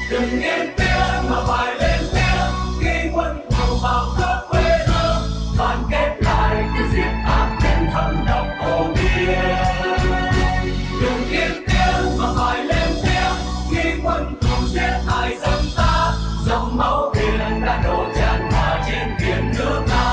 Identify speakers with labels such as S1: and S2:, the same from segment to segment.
S1: đừng yên tiếng mà phải lên tiếng khi quân thù vào cướp quê hương, đoàn kết lại cứ diệt ác trên thầm độc khổ biên. Đừng yên tiếng mà phải lên tiếng khi quân thù giết hại dân ta, dòng máu biển đã đổ tràn hòa trên biển nước ta.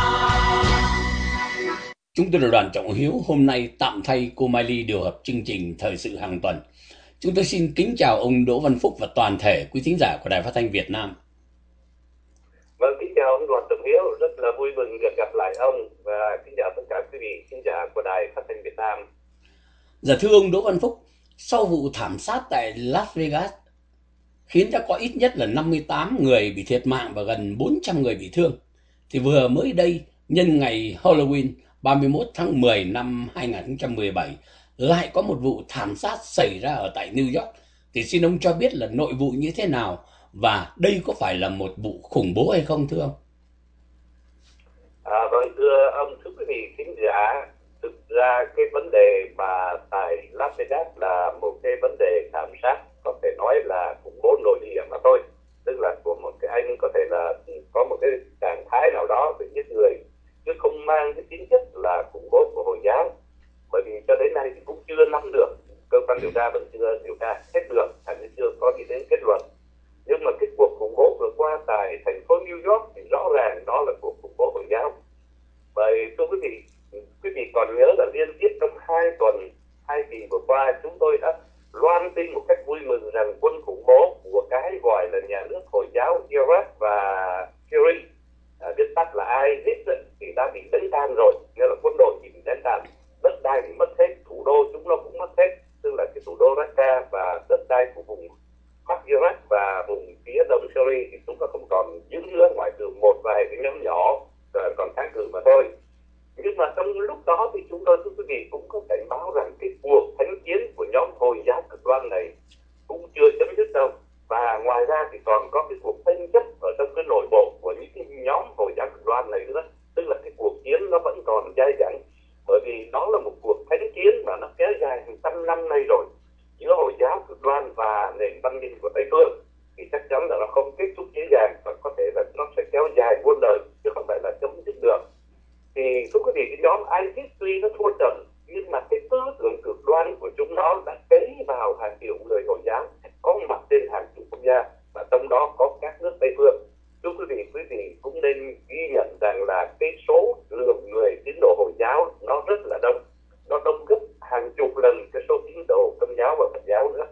S2: Chúng tôi là Đoàn Trọng Hiếu, hôm nay tạm thay cô Mai Ly điều hợp chương trình Thời sự hàng tuần. Chúng tôi xin kính chào ông Đỗ Văn Phúc và toàn thể quý thính giả của Đài Phát thanh Việt Nam.
S3: Vâng, kính chào ông Đoàn Trọng Hiếu, rất là vui mừng được gặp lại ông và kính chào tất cả quý vị khán giả của Đài Phát thanh Việt Nam.
S2: Dạ thưa ông Đỗ Văn Phúc, sau vụ thảm sát tại Las Vegas khiến cho có ít nhất là 58 người bị thiệt mạng và gần 400 người bị thương, thì vừa mới đây nhân ngày Halloween 31 tháng 10 năm 2017 lại có một vụ thảm sát xảy ra ở tại New York. Thì xin ông cho biết là nội vụ như thế nào và đây có phải là một vụ khủng bố hay không thưa ông?
S3: Vâng, thưa ông, thưa quý vị khán giả, thực ra cái vấn đề mà tại Las Vegas là một cái vấn đề thảm sát có thể nói là khủng bố nội địa mà thôi, tức là của một cái anh có thể là có một cái trạng thái nào đó về giết người, chứ không mang cái tính chất là khủng bố của Hồi giáo. Bởi vì cho đến nay thì cũng chưa nắm được, cơ quan điều tra vẫn chưa điều tra hết được, thành chưa có đi đến kết luận. Nhưng mà cái cuộc khủng bố vừa qua tại thành phố New York thì rõ ràng đó là cuộc khủng bố Hồi giáo. Bởi thưa quý vị còn nhớ là liên tiếp trong 2 tuần, 2 kỳ vừa qua chúng tôi đã loan tin một cách vui mừng rằng quân khủng bố của cái gọi là nhà nước Hồi giáo Iraq và Syria, viết tắt là ISIS, thì đã bị đánh tan rồi, nghĩa là quân đội bị đánh tan, đất đai thì mất hết, thủ đô chúng nó cũng mất hết, tức là cái thủ đô Raqqa và đất đai của vùng Bắc Iraq và vùng phía đông Syria thì chúng nó không còn giữ nữa, ngoại trừ một vài cái nhóm nhỏ còn kháng cự mà thôi. Nhưng mà trong lúc đó thì chúng tôi thưa quý vị cũng có cảnh báo rằng cái cuộc thánh chiến của nhóm Hồi giáo cực đoan này cũng chưa chấm dứt đâu, và ngoài ra thì còn có cái cuộc tranh chấp ở trong cái nội bộ của những cái nhóm Hồi giáo cực đoan này nữa, tức là cái cuộc chiến nó vẫn còn dai dẳng, bởi vì đó là một cuộc thánh chiến mà nó kéo dài hàng trăm năm nay rồi giữa Hồi giáo cực đoan và nền văn minh của Tây phương, thì chắc chắn là nó không kết thúc dễ dàng và có thể là nó sẽ kéo dài muôn đời chứ không phải là chấm dứt được. Thì thưa quý vị, cái nhóm ISIS tuy nó thua trận nhưng mà cái tư tưởng cực đoan của chúng nó đã cấy vào hàng triệu người Hồi giáo có mặt trên hàng chục quốc gia và trong đó có các nước Tây phương. Thưa quý vị cũng nên ghi nhận rằng là cái số lượng người tín đồ Hồi giáo nó rất là đông, nó đông gấp hàng chục lần cái số tín đồ Công giáo và Phật giáo nữa.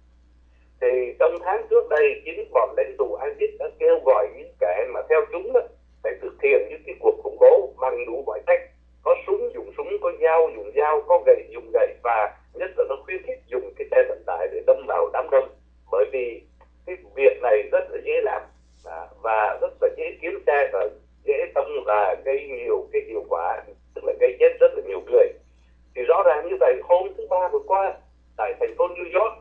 S3: Thì trong tháng trước đây, chính bọn lãnh tụ ISIS đã kêu gọi những kẻ mà theo chúng đó phải thực hiện những cái cuộc khủng bố bằng đủ mọi cách, có súng dùng súng, có dao dùng dao, có gậy dùng gậy, và nhất là nó khuyến khích dùng cái xe vận tải để đâm vào đám đông, bởi vì cái việc này rất là dễ làm và rất là dễ kiếm xe và dễ tông và gây nhiều cái hiệu quả, tức là gây chết rất là nhiều người. Thì rõ ràng như vậy, hôm thứ Ba vừa qua tại thành phố New York,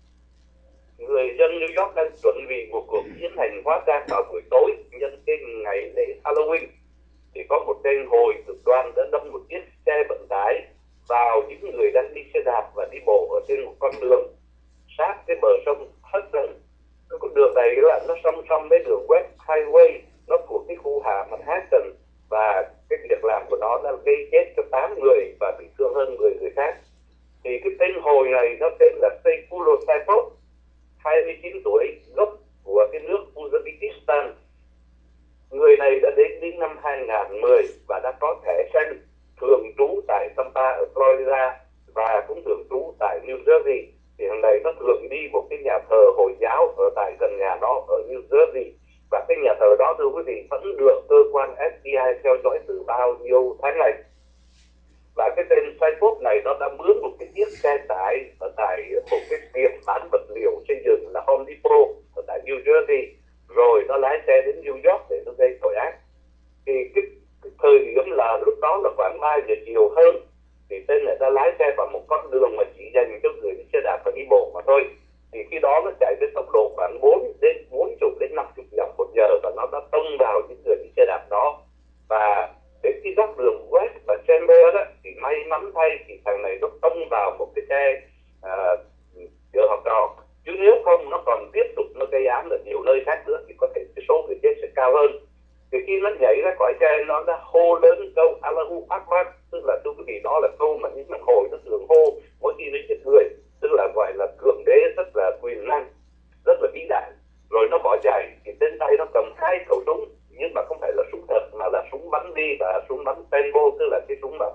S3: người dân New York đang chuẩn bị một cuộc chiến hành hóa trang vào buổi tối nhân cái ngày lễ Halloween, thì có một tên Hồi cực đoan đã đâm một chiếc xe vận tải vào những người đang đi xe đạp và đi bộ ở trên một con đường sát cái bờ sông Hudson. Cái con đường này là nó song song với đường West Highway, nó thuộc cái khu hạ Manhattan, và cái việc làm của nó đã gây chết cho 8 người và bị thương hơn 10 người khác. Thì cái tên Hồi này nó tên là Seyfulo Saipov, 29 tuổi, gốc của cái nước Uzbekistan. Người này đã đến năm 2010 và đã có thẻ xanh, thường trú tại Tampa ở Florida và cũng thường trú tại New Jersey. Thì hôm nay nó thường đi một cái nhà thờ Hồi giáo ở tại gần nhà nó ở New Jersey, và cái nhà thờ đó thưa quý vị vẫn được cơ quan FBI theo dõi từ bao nhiêu tháng này. Và cái tên Saipov này nó đã mướn một cái chiếc xe tải ở tại một cái tiệm bán vật liệu xây dựng là Home Depot ở tại New Jersey, rồi nó lái xe đến New York để nó gây tội ác. Thì cái thời điểm là lúc đó là khoảng 3 giờ chiều hơn, thì tên này đã lái xe vào một con đường mà chỉ dành cho người đi xe đạp và đi bộ mà thôi. Thì khi đó nó chạy với tốc độ khoảng 40 đến 50 dặm một giờ, và nó đã tông vào những người đi xe đạp đó. Và đến khi dắt đường West và Chamber đó thì may mắn thay thì thằng này nó tông vào một cái xe chở học trò, chứ nếu không nó còn tiếp tục nó gây án ở nhiều nơi khác nữa thì có thể cái số người chết sẽ cao hơn. Thì khi nó nhảy ra khỏi xe nó đã hô lớn câu Allahu Akbar, tức là thưa quý vị đó là câu mà những thằng hồi nó thường hô mỗi khi nó giết người, tức là gọi là cường đế rất là quyền năng, rất là vĩ đại. Rồi nó bỏ chạy thì trên tay nó cầm 2 khẩu súng, nhưng mà không phải là súng thật mà là súng bắn đi và súng bắn paintball, tức là cái súng mà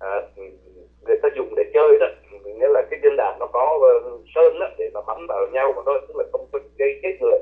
S3: người ta dùng để chơi đó, nghĩa là cái viên đạn nó có sơn đó để mà bắn vào nhau mà thôi, tức là không có gây chết người.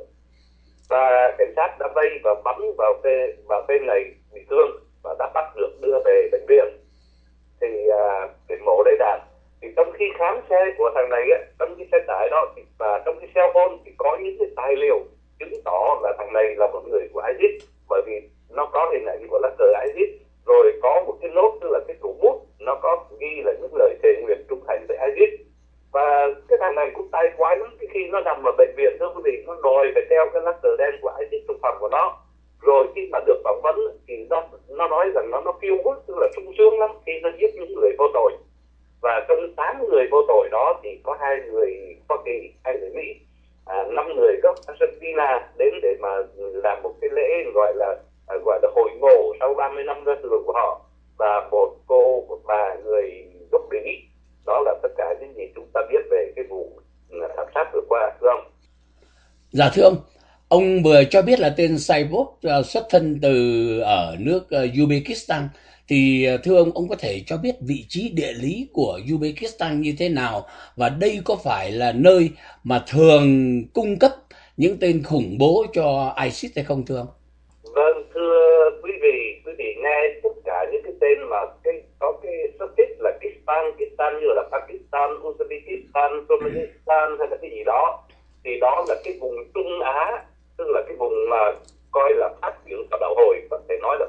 S3: Và cảnh sát đã vây và bắn vào tên này bị thương và đã bắt được đưa về bệnh viện thì để mổ lấy đạn. Thì trong khi khám xe của thằng này á, trong cái xe tải đó và trong cái cell phone thì có những cái tài liệu chứng tỏ là thằng này là một người của ISIS, bởi vì nó có hình ảnh của lá cờ ISIS, rồi có một cái nốt, tức là cái thủ bút nó có ghi là những lời thề nguyện trung thành với ISIS. Và cái thằng này cũng tai quái lắm, cái khi nó nằm ở bệnh viện thưa quý vị, nó đòi phải đeo cái lá cờ đen của ISIS trong phòng của nó. Rồi khi mà được phỏng vấn thì nó nói rằng nó feel good, tức là sung sướng lắm khi nó giết những người vô tội. Và trong 8 người vô tội đó thì có 2 người Hoa Kỳ, 2 người Mỹ, 5 người gốc Argentina đến để mà làm một cái lễ gọi là hội ngộ sau 30 năm ra tù của họ, và một bà người gốc Mỹ. Đó là tất cả những gì chúng ta biết về cái vụ thảm sát vừa qua, thưa ông.
S2: Dạ thưa ông vừa cho biết là tên Saipov xuất thân từ ở nước Uzbekistan. Thì thưa ông có thể cho biết vị trí địa lý của Uzbekistan như thế nào, và đây có phải là nơi mà thường cung cấp những tên khủng bố cho ISIS hay không thưa ông?
S3: Vâng, thưa quý vị nghe tất cả những cái tên mà có cái suffix là Kistan như là Pakistan, Uzbekistan, Turkmenistan hay là cái gì đó, thì đó là cái vùng Trung Á, tức là cái vùng mà coi là phát triển của đạo hồi, có thể nói là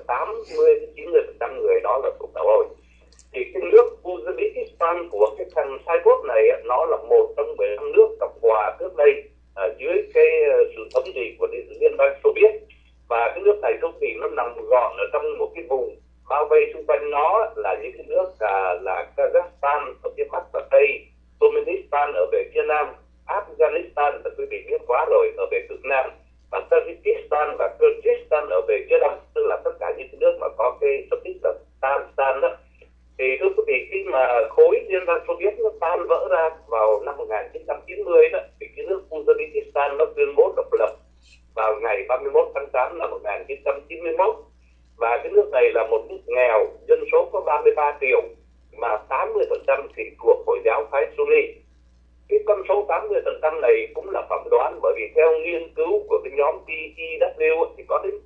S3: 80-90% người đó là thuộc đạo hồi. Thì cái nước Uzbekistan của cái thằng Saipov này nó là một trong 15 nước Cộng hòa trước đây dưới cái sự thống trị của Liên bang Xô Viết. Và cái nước này thưa quý vị nó nằm gọn ở trong một cái vùng bao vây xung quanh nó là những cái nước là Kazakhstan ở phía bắc và tây, Turkmenistan ở về phía nam, Afghanistan là quý vị biết quá rồi ở về cực nam, và Tajikistan và Kyrgyzstan ở về phía đông, tức là tất cả những cái nước mà có cái suffix là Stan đó. Thì thưa quý vị, khi mà khối Liên bang Xô Viết nó tan vỡ ra vào năm 1990 đó, thì cái nước Uzbekistan nó tuyên bố độc lập vào ngày 31 tháng 8 năm 1991. Và cái nước này là một nước nghèo, dân số có 33 triệu, mà 80% thì thuộc Hồi giáo phái Sunni. Cái con số 80% này cũng là phỏng đoán, bởi vì theo nghiên cứu của cái nhóm PEW thì có đến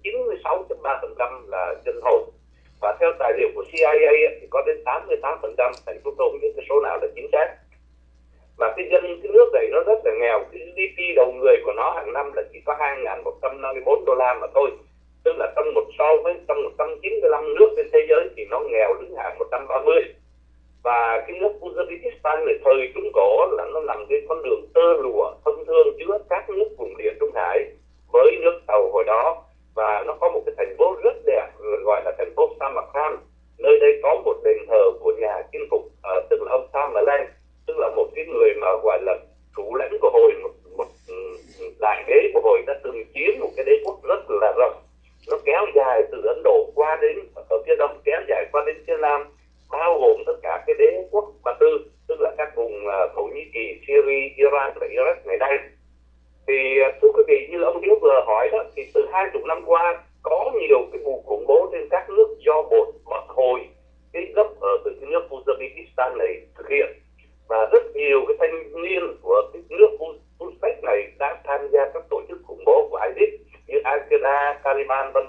S3: 96.3% là dân Hồi. Và theo tài liệu của CIA thì có đến 88%, thành chúng tôi không biết cái số nào là chính xác. Và cái nước này nó rất là nghèo, cái GDP đầu người của nó hàng năm là chỉ có 2.154 đô la mà thôi. Tức là trong 195 nước trên thế giới thì nó nghèo đứng hạng 130. Và cái nước Uzbekistan này thời Trung Cổ là nó nằm trên con đường tơ lụa thông thương giữa các nước vùng địa Trung Hải với nước Tàu hồi đó. Và nó có một cái thành phố rất đẹp gọi là thành phố Samarkand. Nơi đây có một đền thờ của nhà chinh phục, tức là ông Tamerlan, tức là một cái người mà gọi là thủ lãnh của Hồi, một đại đế của Hồi đã từng chiếm một cái đế quốc rất là rộng. Nó kéo dài từ Ấn Độ qua đến ở phía đông, kéo dài qua đến phía nam, bao gồm tất cả cái đế quốc Ba Tư, tức là các vùng Thổ Nhĩ Kỳ, Syria, Iran và Iraq ngày nay. Thì thưa quý vị, như ông Hiếu vừa hỏi đó, thì từ 20 năm qua có nhiều cái vụ khủng bố trên các nước do bọn Hồi, cái gốc ở từ cái nước Uzbekistan này thực hiện. Và rất nhiều cái thanh niên của cái nước Uzbek này đã tham gia các tổ chức khủng bố của ISIS như Al-Qaeda, Taliban v.v.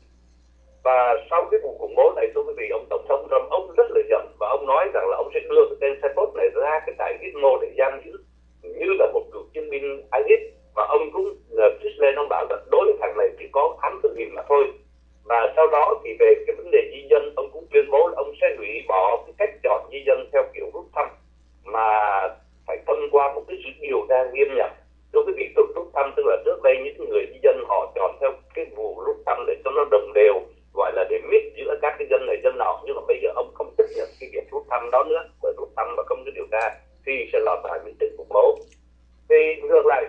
S3: Và sau cái vụ khủng bố này, thưa quý vị, ông Tổng thống Trump ông rất là giận, và ông nói rằng là ông sẽ đưa cái tên Saipov này ra cái trại Gitmo để giam giữ như là một cựu chiến binh ISIS. Và ông cũng lên ông bảo là đối với thằng này chỉ có án tử hình mà thôi. Và sau đó thì về cái vấn đề di dân, ông cũng tuyên bố là ông sẽ hủy bỏ cái cách chọn di dân theo kiểu rút thăm, mà phải thông qua một cái sự điều tra nghiêm ngặt. Đối với việc rút thăm, tức là trước đây những người di dân họ chọn theo cái vụ rút thăm để cho nó đồng đều, gọi là để mix giữa các cái dân này dân nọ. Nhưng mà bây giờ ông không chấp nhận cái việc rút thăm đó nữa, bởi rút thăm mà không có điều tra thì sẽ lọt vào những tình khủng bố. Thì ngược lại trong nước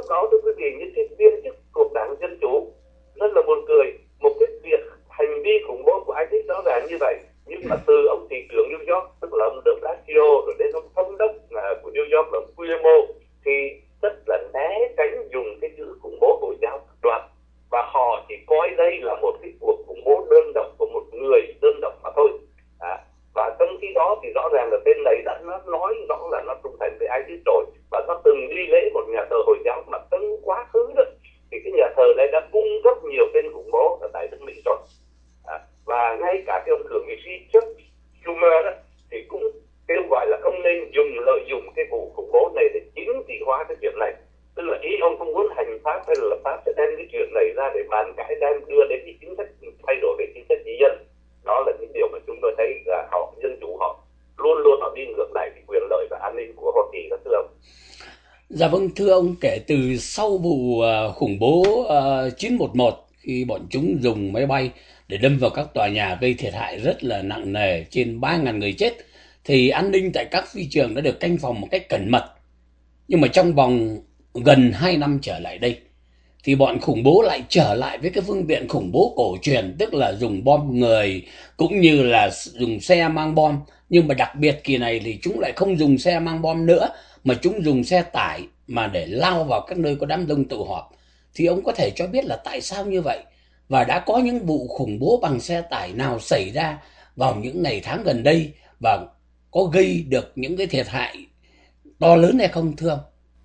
S3: đó thưa quý vị, những cái viên chức thuộc đảng Dân Chủ rất là buồn cười, một cái việc hành vi khủng bố của ISIS rõ ràng như vậy, nhưng mà từ ông thị trưởng New York, tức là ông De Blasio, rồi đến ông thống đốc của New York là ông Cuomo, thì rất là né tránh dùng cái chữ khủng bố Hồi giáo cực đoan, và họ chỉ coi đây là một cái cuộc khủng bố đơn độc của một người đơn độc mà thôi. Và trong khi đó thì rõ ràng là tên này đã nói rõ là nó trung thành với ISIS rồi, và nó từng đi lễ một nhà thờ Hồi giáo mà trong quá khứ đó thì cái nhà thờ này đã cung cấp nhiều tên khủng bố ở tại nước Mỹ rồi. Và ngay cả cái ông thượng nghị sĩ Chuck Schumer đó thì cũng kêu gọi là không nên lợi dụng cái vụ khủng bố này để chính trị hóa cái chuyện này. Tức là ý ông không muốn hành pháp hay là lập pháp sẽ đem cái chuyện này ra để bàn cãi, đem đưa đến cái chính sách thay đổi về chính sách di dân. Đó là những điều mà chúng tôi thấy là họ dân chủ họ luôn luôn họ đi ngược lại cái quyền lợi và an ninh của Hoa Kỳ đó, thưa ông.
S2: Dạ vâng, thưa ông, kể từ sau vụ khủng bố 911 khi bọn chúng dùng máy bay để đâm vào các tòa nhà gây thiệt hại rất là nặng nề, trên 3.000 người chết, thì an ninh tại các phi trường đã được canh phòng một cách cẩn mật. Nhưng mà trong vòng gần 2 năm trở lại đây thì bọn khủng bố lại trở lại với cái phương tiện khủng bố cổ truyền, tức là dùng bom người cũng như là dùng xe mang bom. Nhưng mà đặc biệt kỳ này thì chúng lại không dùng xe mang bom nữa, mà chúng dùng xe tải mà để lao vào các nơi có đám đông tụ họp. Thì ông có thể cho biết là tại sao như vậy? Và đã có những vụ khủng bố bằng xe tải nào xảy ra vào những ngày tháng gần đây và có gây được những cái thiệt hại to lớn hay không, thưa ông?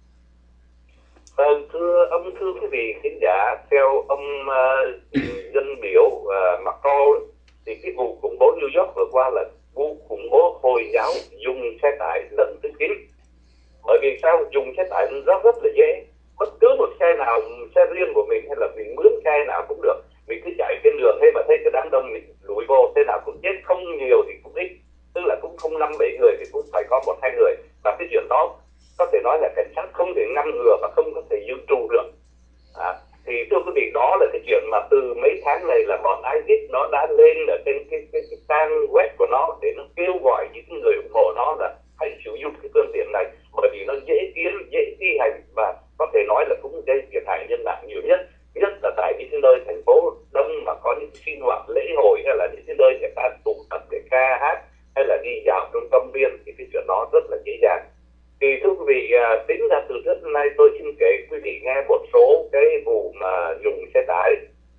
S3: Thưa quý vị khán giả, theo ông dân biểu Macron thì cái vụ khủng bố New York vừa qua là vụ khủng bố Hồi giáo dùng xe tải lần thứ 9. Bởi vì sao? Dùng xe tải rất là dễ. Bất cứ một xe nào, xe riêng của mình hay là mình mướn xe nào cũng được, mình cứ chạy trên đường hay mà thấy cái đám đông mình lùi vô, thế nào cũng chết, không nhiều thì cũng ít, tức là cũng không 5-7 người thì cũng phải có 1-2 người. Và cái chuyện đó có thể nói là cảnh sát không thể ngăn ngừa và không có thể dự trù được. Thì thưa quý vị, đó là cái chuyện mà từ mấy tháng này là bọn ISIS nó đã lên ở trên cái trang web của nó để nó kêu gọi những người ủng hộ nó là hãy sử dụng cái phương tiện này, bởi vì nó dễ kiếm, dễ thi hành và có thể nói là cũng gây thiệt hại nhân mạng nhiều nhất là tại những nơi thành phố đông mà có những sinh hoạt lễ hội hay là những cái nơi người ta tụ tập để ca hát hay là đi dạo trong công viên, thì cái chuyện đó rất là dễ dàng. Thì thưa quý vị, tính ra từ trước nay tôi xin kể quý vị nghe một số cái vụ mà dùng xe tải.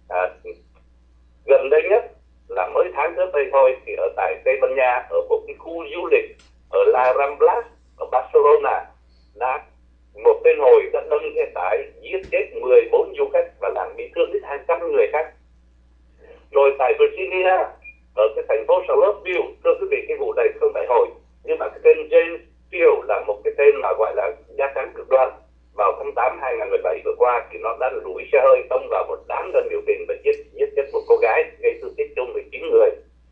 S3: Gần đây nhất là mới tháng trước đây thôi, thì ở tại Tây Ban Nha, ở một cái khu du lịch ở La Ramblas ở Barcelona, đã một tên Hồi đã đâm xe tải giết chết 14 du khách và làm bị thương đến 200 người khác. Rồi tại Virginia, ở cái thành phố Charlottesville, thưa quý vị, cái vụ này không phải Hồi, nhưng mà cái tên James Steele là một cái tên mà gọi là da trắng cực đoan. Vào tháng 8 2017 vừa qua thì nó đã lùi xe hơi tông vào một đám dân biểu tình và giết chết một cô gái, gây thương tích chung 19 người.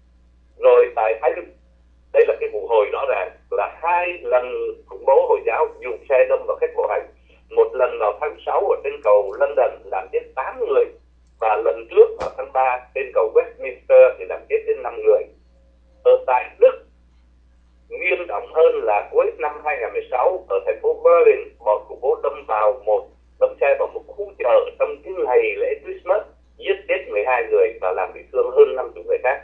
S3: Rồi tại Ireland, đây là cái vụ Hồi rõ ràng là 2 lần khủng bố Hồi giáo dùng xe đâm vào khách bộ hành. Một lần vào tháng 6 ở trên cầu London làm chết 8 người, và lần trước vào tháng 3 trên cầu Westminster thì làm chết đến 5 người. Ở tại Đức, nghiêm trọng hơn là cuối năm 2016 ở thành phố Berlin, một khủng bố đâm xe vào một khu chợ trong cái ngày lễ Christmas, giết chết 12 người và làm bị thương hơn 50 người khác.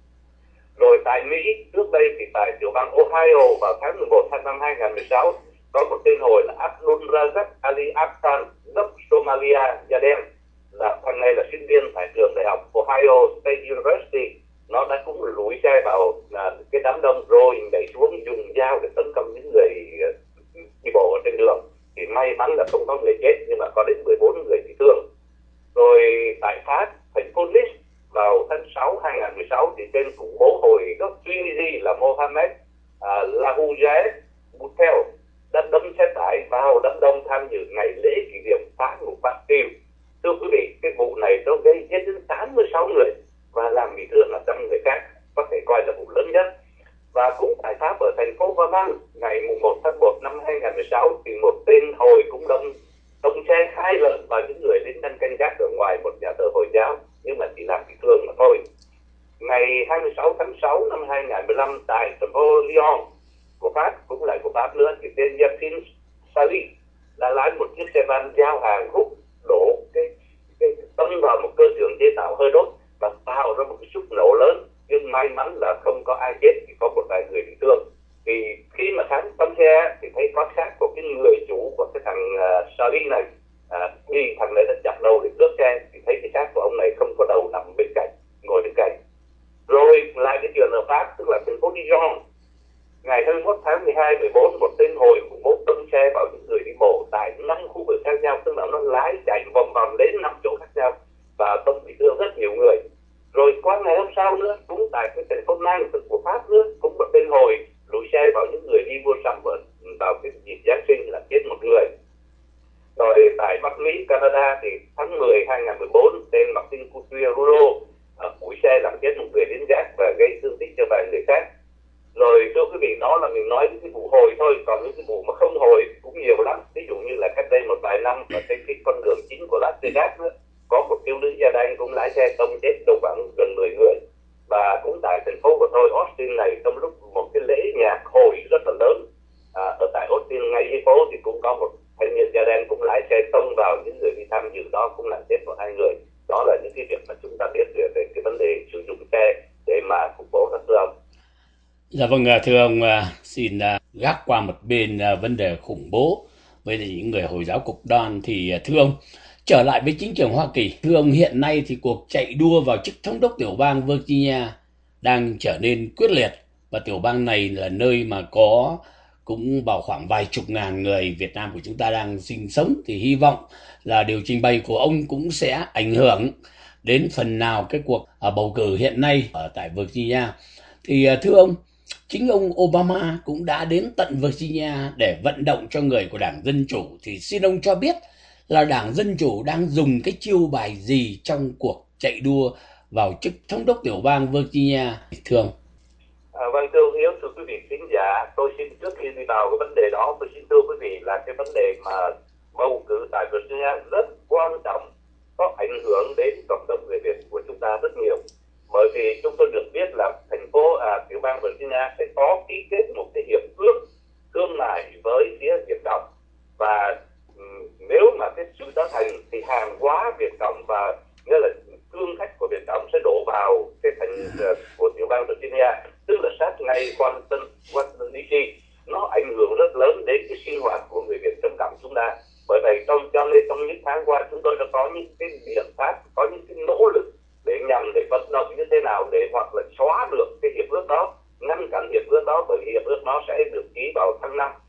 S3: Rồi tại Mỹ, trước đây thì tại tiểu bang Ohio vào tháng 11 năm 2016 có một tên Hồi là Abdul Razak Ali Aftan, gốc Somalia, da đen, là thằng này là sinh viên tại trường đại học Ohio State University. Nó đã cũng lùi xe vào cái đám đông rồi nhảy xuống dùng dao để tấn công những người đi bộ ở trên đường. Thì may mắn là không có người chết, nhưng mà có đến 14 người bị thương. Rồi tại Pháp, thành phố Nice vào tháng 6 2016 thì tên khủng bố Hồi gốc Tunisia là Mohamed Lahoujeh Boutel đã đâm xe tải vào đám đông tham dự ngày lễ kỷ niệm phá ngục Bastille. Thưa quý vị, cái vụ này nó gây chết đến 86 người và làm bị thương là 100 người khác, có thể coi là vụ lớn nhất. Và cũng tại Pháp ở thành phố Vaman, ngày 1 tháng 1 năm 2016 thì một tên Hồi cũng đâm xe 2 lần vào những người lính đang canh gác ở ngoài một nhà thờ Hồi giáo, nhưng mà chỉ làm bị thương mà thôi. Ngày 26 tháng 6 năm 2015 tại thành phố Lyon của Pháp, cũng lại của Pháp nữa, thì tên Yatin Salih đã lái một chiếc xe van giao hàng hút đổ cái tông vào một cơ xưởng chế tạo hơi đốt và tạo ra một cái sức nổ lớn, nhưng may mắn là không có ai chết, chỉ có một vài người bị thương. Thì khi mà khám trong xe thì thấy có xác của cái người chủ của cái thằng Charlie này, thằng này đã chặt đầu để cướp xe, thì thấy cái xác của ông này không có đầu, nằm bên cạnh, ngồi bên cạnh. Rồi lại cái chuyện ở Pháp, tức là thành phố Dijon, ngày 21 tháng 12, 14, một tên hồi khủng bố tông xe vào những người đi bộ tại 5 khu vực khác nhau, tức là nó lái chạy vòng vòng đến 5 chỗ khác nhau và tông bị thương rất nhiều người. Rồi qua ngày hôm sau nữa, cũng tại cái thành phố Nantes của Pháp nữa, cũng một tên hồi lùi xe vào những người đi mua sắm vào cái dịp Giáng sinh là chết một người. Rồi tại Bắc Mỹ, Canada thì tháng 10 2014, tên Martin Couture ủi xe làm chết một người đến gác và gây thương tích cho vài người khác. Rồi thưa quý vị, đó là mình nói những cái vụ hồi thôi, còn những cái vụ mà không hồi cũng nhiều lắm. Ví dụ như là cách đây một vài năm ở trên cái con đường chính của Las Vegas nữa, có một thiếu nữ da đen cũng lái xe tông chết đâu khoảng gần 10 người. Và cũng tại thành phố của tôi, Austin này, trong lúc một cái lễ nhạc hồi rất là lớn ở tại Austin ngay dưới phố thì cũng có một thanh niên da đen cũng lái xe tông vào những người đi tham dự đó, cũng làm chết một hai người. Đó là những cái việc mà chúng ta biết về cái vấn đề sử dụng xe để mà khủng bố, các thưa ông.
S2: Dạ vâng, thưa ông, xin gác qua một bên vấn đề khủng bố với những người Hồi giáo cực đoan thì thưa ông, trở lại với chính trường Hoa Kỳ, thưa ông, hiện nay thì cuộc chạy đua vào chức thống đốc tiểu bang Virginia đang trở nên quyết liệt, và tiểu bang này là nơi mà có cũng vào khoảng vài chục ngàn người Việt Nam của chúng ta đang sinh sống, thì hy vọng là điều trình bày của ông cũng sẽ ảnh hưởng đến phần nào cái cuộc bầu cử hiện nay ở tại Virginia. Thì thưa ông, chính ông Obama cũng đã đến tận Virginia để vận động cho người của Đảng Dân Chủ, thì xin ông cho biết là Đảng Dân Chủ đang dùng cái chiêu bài gì trong cuộc chạy đua vào chức thống đốc tiểu bang Virginia, thưa ông?
S3: Vâng, thưa ông Hiếu, thưa quý vị khán giả, tôi xin trước khi đi vào cái vấn đề đó, tôi xin thưa quý vị là cái vấn đề mà bầu cử tại Virginia rất quan trọng, có ảnh hưởng đến cộng đồng người Việt của chúng ta rất nhiều. Bởi vì chúng tôi được biết là thành phố tiểu bang Virginia sẽ có ký kết một cái hiệp ước thương mại với phía Việt Cộng, và nếu mà cái sự đó thành thì hàng hóa Việt Cộng và nghĩa là thương khách của Việt Cộng sẽ đổ vào cái thành của tiểu bang Virginia, tức là sát ngay Washington DC. Nó ảnh hưởng rất lớn đến cái sinh hoạt của người Việt trong cộng chúng ta. Bởi vậy trong những tháng qua chúng tôi đã có những cái biện pháp, có những cái nỗ lực để nhằm để vận động như thế nào để hoặc là xóa được cái hiệp ước đó, ngăn cản hiệp ước đó, bởi vì hiệp ước nó sẽ được ký vào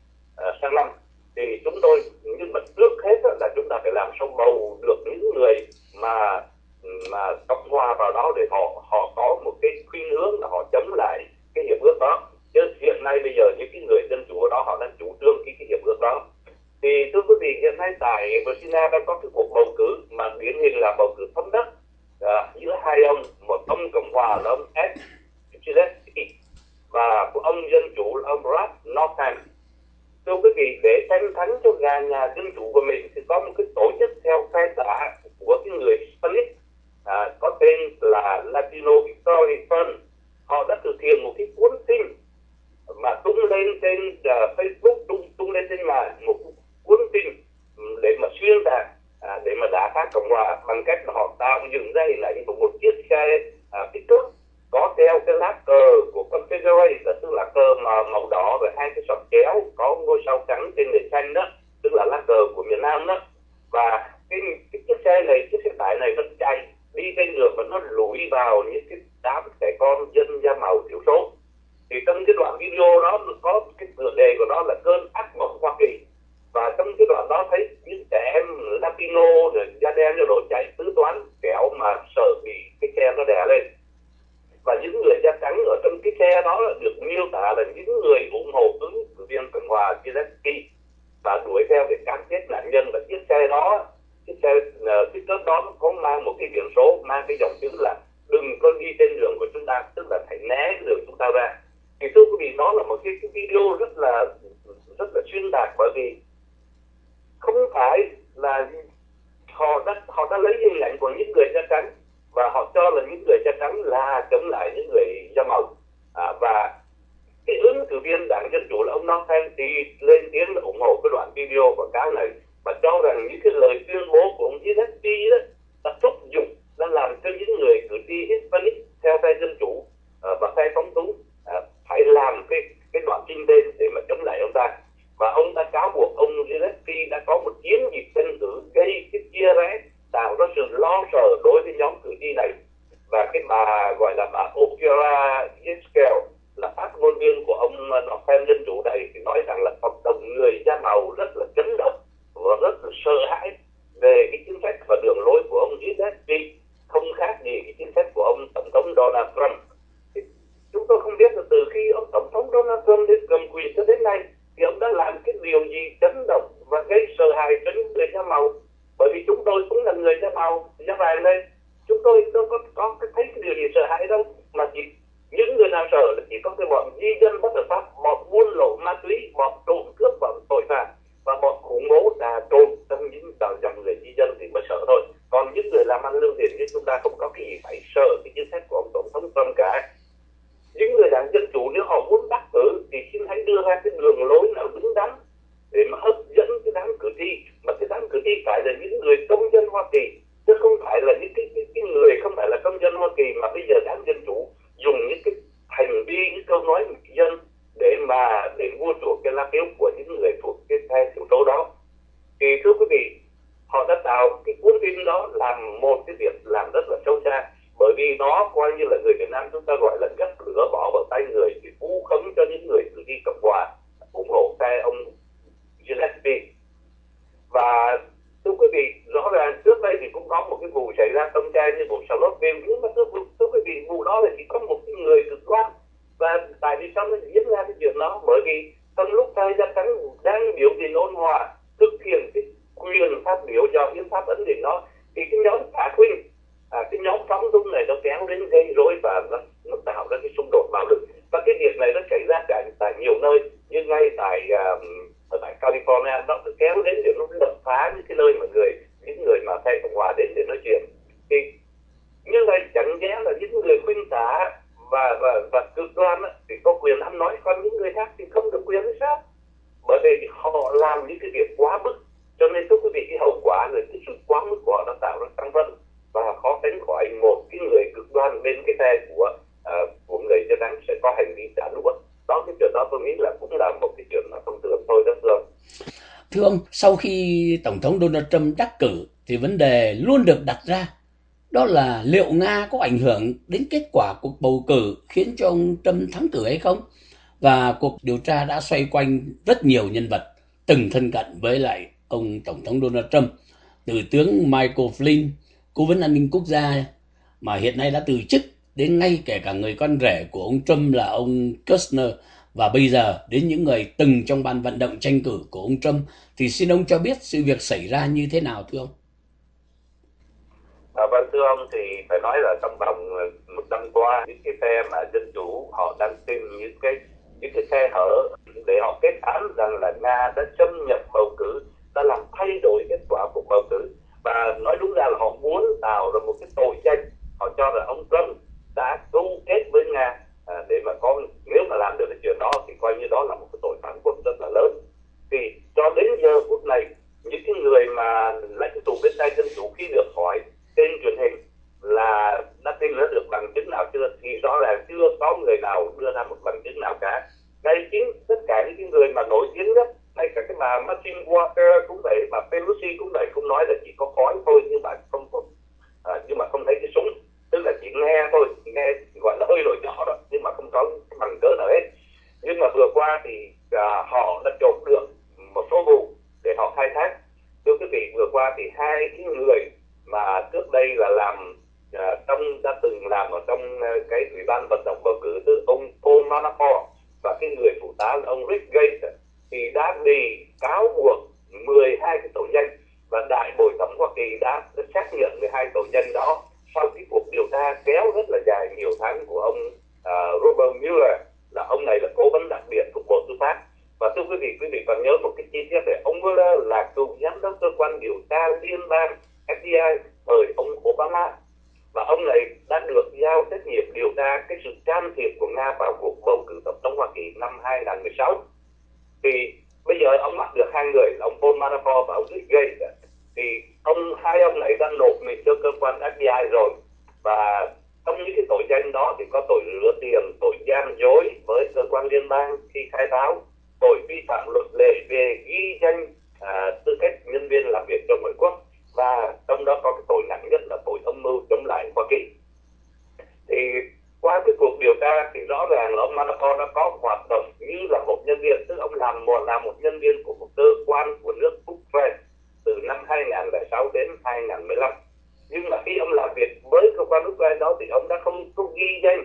S3: sang năm. Thì chúng tôi, nhưng mà trước hết là chúng ta phải làm sao bầu được những người mà cộng hòa vào đó để họ có một cái khuynh hướng là họ chống lại cái hiệp ước đó. Chứ hiện nay bây giờ những cái người dân chủ ở đó họ đang chủ trương cái hiệp ước đó. Thì thưa quý vị, hiện nay tại Virginia đang có cái cuộc bầu cử mà điển hình là bầu cử thống đốc giữa hai ông, một ông cộng hòa là ông Ed Gillespie và một ông dân chủ là ông Brad Northam. Thưa quý vị, để tranh thắng cho gà nhà dân chủ của mình thì có một cái tổ chức theo phe tả của cái người Hispanic có tên là Latino Victory Fund. Họ đã thực hiện một cái cuốn tin mà tung lên trên Facebook, tung lên trên mạng, một cuốn tin để mà xuyên tạc, để mà đả phá Cộng hòa bằng cách là họ tạo dựng ra hình ảnh của một chiếc xe pickup có đeo cái lá cờ của Confederate, tức là cờ màu đỏ và hai cái sọt chéo có ngôi sao trắng trên nền xanh đó, tức là lá cờ của miền Nam đó. Và cái chiếc xe này, chiếc xe tải này nó chạy đi trên đường và nó lủi vào những cái đám trẻ con dân da màu thiểu số. Thì trong cái đoạn video đó có cái tựa đề của nó là cơn ác mộng Hoa Kỳ, và trong cái đoạn đó thấy những trẻ em Latino rồi da đen rồi chạy tứ toán kéo mà sợ bị cái xe nó đè lên. Và những người da trắng ở trong cái xe đó được miêu tả là những người ủng hộ ứng cử viên Cộng hòa Zelensky và đuổi theo để cán chết nạn nhân. Và chiếc xe đó, chiếc đó nó có mang một cái biển số mang cái dòng chữ là đừng có đi trên đường của chúng ta, tức là hãy né đường chúng ta ra. Thì thưa quý vị, đó là một cái video rất là xuyên tạc, bởi vì không phải là họ đã lấy hình ảnh của những người da trắng và họ cho là những người da trắng là chống lại những người da màu, và cái ứng cử viên Đảng Dân Chủ là ông Northam thì lên tiếng ủng hộ cái đoạn video quảng cáo này. và cho rằng những cái lời tuyên bố của ông Gillespie đó đã thúc giục, đã làm cho những người cử tri Hispanic theo phe dân chủ và phe phóng túng phải làm cái đoạn kinh tên để mà chống lại ông ta. Và ông ta cáo buộc ông Gillespie đã có một chiến dịch tranh cử gây cái chia rẽ, tạo ra sự lo sợ đối với nhóm cử tri này. Và cái bà gọi là bà Okira Yeskel là phát ngôn viên của ông phe dân chủ này thì nói rằng là cộng đồng người da màu rất là chấn động và rất là sợ hãi về cái chính sách và đường lối của ông Gillespie, không khác gì cái chính sách của ông tổng thống Donald Trump. Thì chúng tôi không biết là từ khi ông tổng thống Donald Trump đến cầm quyền cho đến nay thì ông đã làm cái điều gì chấn động và gây sợ hãi cho những người da màu. Bởi vì chúng tôi cũng là người da màu, da vàng đây, chúng tôi đâu có thấy cái điều gì sợ hãi đâu, mà chỉ những người nào sợ là chỉ có cái bọn di dân bất hợp pháp, bọn buôn lậu ma túy, bọn trộm cướp, bọn tội phạm và bọn khủng bố trà trộn trong những dòng người di dân thì mới sợ thôi. Còn những người làm ăn lương thiện như chúng ta không có cái gì phải sợ cái chính sách của ông tổng thống Trump cả. Những người đảng Dân Chủ nếu họ muốn đắc cử thì xin hãy đưa ra cái đường lối nào đúng đắn để mà hấp dẫn cái đám cử tri, mà cái đám cử tri phải là những người công dân Hoa Kỳ, chứ không phải là những cái người không phải là công dân Hoa Kỳ mà bây giờ đảng Dân Chủ dùng những cái hành vi, những câu nói người dân để mua chuộc cái lá phiếu của những người thuộc cái phe thiểu số đó. Thì thưa quý vị, họ đã tạo cái cuốn phim đó làm một cái việc làm rất là sâu xa, bởi vì nó coi như là người Việt Nam chúng ta gọi là gắt lửa bỏ vào tay người thì vu khống cho những người cử tri Cộng hòa ủng hộ phe ông Gillespie. Và thưa quý vị, rõ ràng trước đây thì cũng có một cái vụ xảy ra công trai như vụ Charlottesville, nhưng mà thưa quý vị, vụ đó là chỉ có một cái người cực đoan. Và tại vì sao nó diễn ra cái chuyện đó? Bởi vì trong lúc phe Da Trắng đang biểu tình ôn hòa thực hiện cái quyền phát biểu do hiến pháp ấn định đó, thì cái nhóm Tạ Khuynh, cái nhóm phóng dung này nó kéo đến gây rối và nó tạo ra cái xung đột bạo lực. Và cái việc này nó xảy ra tại nhiều nơi, như ngay tại California, nó kéo đến để nó đập phá những cái nơi mà những người mà phe Cộng hòa đến để nói chuyện. Thì như vậy chẳng nhẽ là những người khuynh tả và cực đoan thì có quyền ăn nói, còn những người khác thì không được quyền hay sao? Bởi vì họ làm những cái việc quá mức, cho nên thưa quý vị, cái hậu quả là cái sự quá mức của họ đã tạo ra căng thẳng và khó tránh khỏi một cái người cực đoan bên cái phe của người da trắng sẽ có hành vi trả đũa. Đó, cái chuyện đó tôi nghĩ là cũng là một cái chuyện mà thông thường thôi đó thưa ông.
S2: Thưa ông, sau khi Tổng thống Donald Trump đắc cử thì vấn đề luôn được đặt ra, đó là liệu Nga có ảnh hưởng đến kết quả cuộc bầu cử khiến cho ông Trump thắng cử hay không? Và cuộc điều tra đã xoay quanh rất nhiều nhân vật từng thân cận với lại ông Tổng thống Donald Trump, từ tướng Michael Flynn, cố vấn an ninh quốc gia mà hiện nay đã từ chức, đến ngay kể cả người con rể của ông Trump là ông Kushner, và bây giờ đến những người từng trong ban vận động tranh cử của ông Trump. Thì xin ông cho biết sự việc xảy ra như thế nào thưa ông?
S3: Vâng, thưa ông, thì phải nói là trong vòng một năm qua, những cái phe mà dân chủ họ đang tìm những cái khe hở để họ kết án rằng là Nga đã xâm nhập bầu cử, đã làm thay đổi kết quả cuộc bầu cử. Và nói đúng ra là họ muốn tạo ra một cái tội danh. Họ cho rằng ông Trump đã cấu kết với Nga để mà nếu mà làm được cái chuyện đó thì coi như đó là một cái tội phản quốc rất là lớn. Thì cho đến giờ phút này, những cái người mà lãnh tụ bên tay dân chủ khi được hỏi trên truyền hình là đã tin nó được bằng chứng nào chưa, thì rõ ràng chưa có người nào đưa ra một bằng chứng nào cả. Ngay chính tất cả những cái người mà nổi tiếng nhất, ngay cả cái bà Maxine Walker cũng vậy, bà Pelosi cũng vậy, cũng nói là chỉ có khói thôi nhưng mà không thấy cái súng, tức là chỉ nghe thôi, nghe gọi là hơi nổi nhỏ đó, nhưng mà không có cái bằng cớ nào hết. Nhưng mà vừa qua thì họ đã chộp được một số vụ để họ khai thác. Thưa quý vị, vừa qua thì hai cái người mà trước đây là đã từng làm ở trong cái ủy ban vận động bầu cử, từ ông Paul Manafort và cái người phụ tá là ông Rick Gates, thì đã bị cáo buộc 12 cái tội danh, và đại bồi thẩm Hoa Kỳ đã xác nhận 12 tội danh đó sau cái cuộc điều tra kéo rất là dài nhiều tháng của ông Robert Mueller, là ông này là cố vấn đặc biệt thuộc Bộ Tư pháp. Và thưa quý vị còn nhớ một cái chi tiết về ông Mueller là cựu giám đốc cơ quan điều tra liên bang FBI bởi ông Obama, và ông này đã được giao trách nhiệm điều tra cái sự can thiệp của Nga vào cuộc bầu cử tổng thống Hoa Kỳ năm 2016. Thì bây giờ ông bắt được hai người là ông Paul Manafort và ông Rick Gates, thì hai ông này đã nộp mình cho cơ quan FBI rồi, và trong những cái tội danh đó thì có tội rửa tiền, tội gian dối với cơ quan liên bang khi khai báo, tội vi phạm luật lệ về ghi danh tư cách nhân viên làm việc cho ngoại quốc, và trong đó có cái tội nặng nhất là tội âm mưu chống lại Hoa Kỳ. Thì qua cái cuộc điều tra thì rõ ràng là ông Manafort đã có hoạt động như là một nhân viên, tức ông là một nhân viên của một cơ quan của nước Ukraine từ năm 2006 đến 2015. Nhưng mà khi ông làm việc với cơ quan Ukraine đó thì ông đã không có ghi danh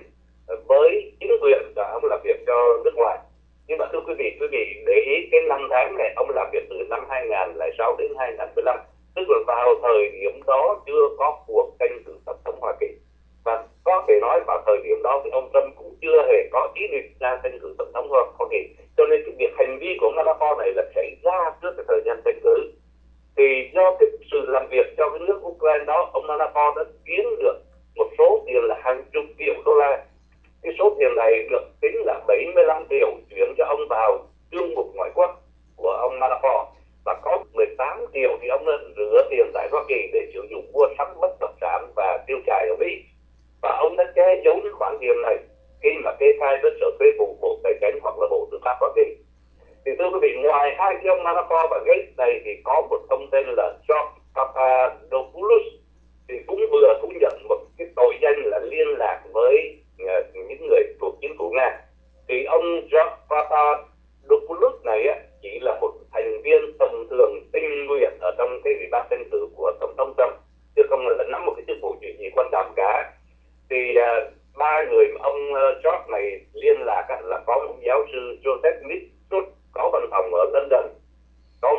S3: với chính quyền và ông làm việc cho nước ngoài. Nhưng mà thưa quý vị để ý cái năm tháng này ông làm việc từ năm 2006 đến 2015, tức là vào thời điểm đó chưa có cuộc tranh cử tổng thống Hoa Kỳ. Và có thể nói vào thời điểm đó thì ông Trump cũng chưa hề có ý định ra tranh cử tổng thống Hoa Kỳ. Cho nên cái việc hành vi của Manafort này là xảy ra trước cái thời gian tranh cử. Thì do cái sự làm việc cho cái nước Ukraine đó, ông Manafort đã kiếm được một số tiền là hàng chục triệu đô la. Cái số tiền này được tính là 75 triệu chuyển cho ông vào chương mục ngoại quốc của ông Manafort, và có 18 triệu thì ông nên rửa tiền tại Hoa Kỳ để sử dụng mua sắm bất động sản và tiêu xài ở Mỹ. Và ông đã che giấu những khoản tiền này khi mà kê khai với Sở Thuế vụ, Bộ Tài chính hoặc là Bộ Tư pháp Hoa Kỳ. Thì thưa quý vị, ngoài hai cái ông Manafort và Gates này thì có một ông tên là George Papadopoulos, thì cũng vừa thú nhận một cái tội danh là liên lạc với những người thuộc chính phủ Nga. Thì ông George Papadopoulos này chỉ là một thành viên thông thường tinh nguyện ở trong cái ủy ban tranh cử của tổng thống Trump, chứ không là nắm một cái chức vụ gì quan trọng cả. Thì ba người mà ông George này liên lạc là có một giáo sư Joseph Mitchell có văn phòng ở London, có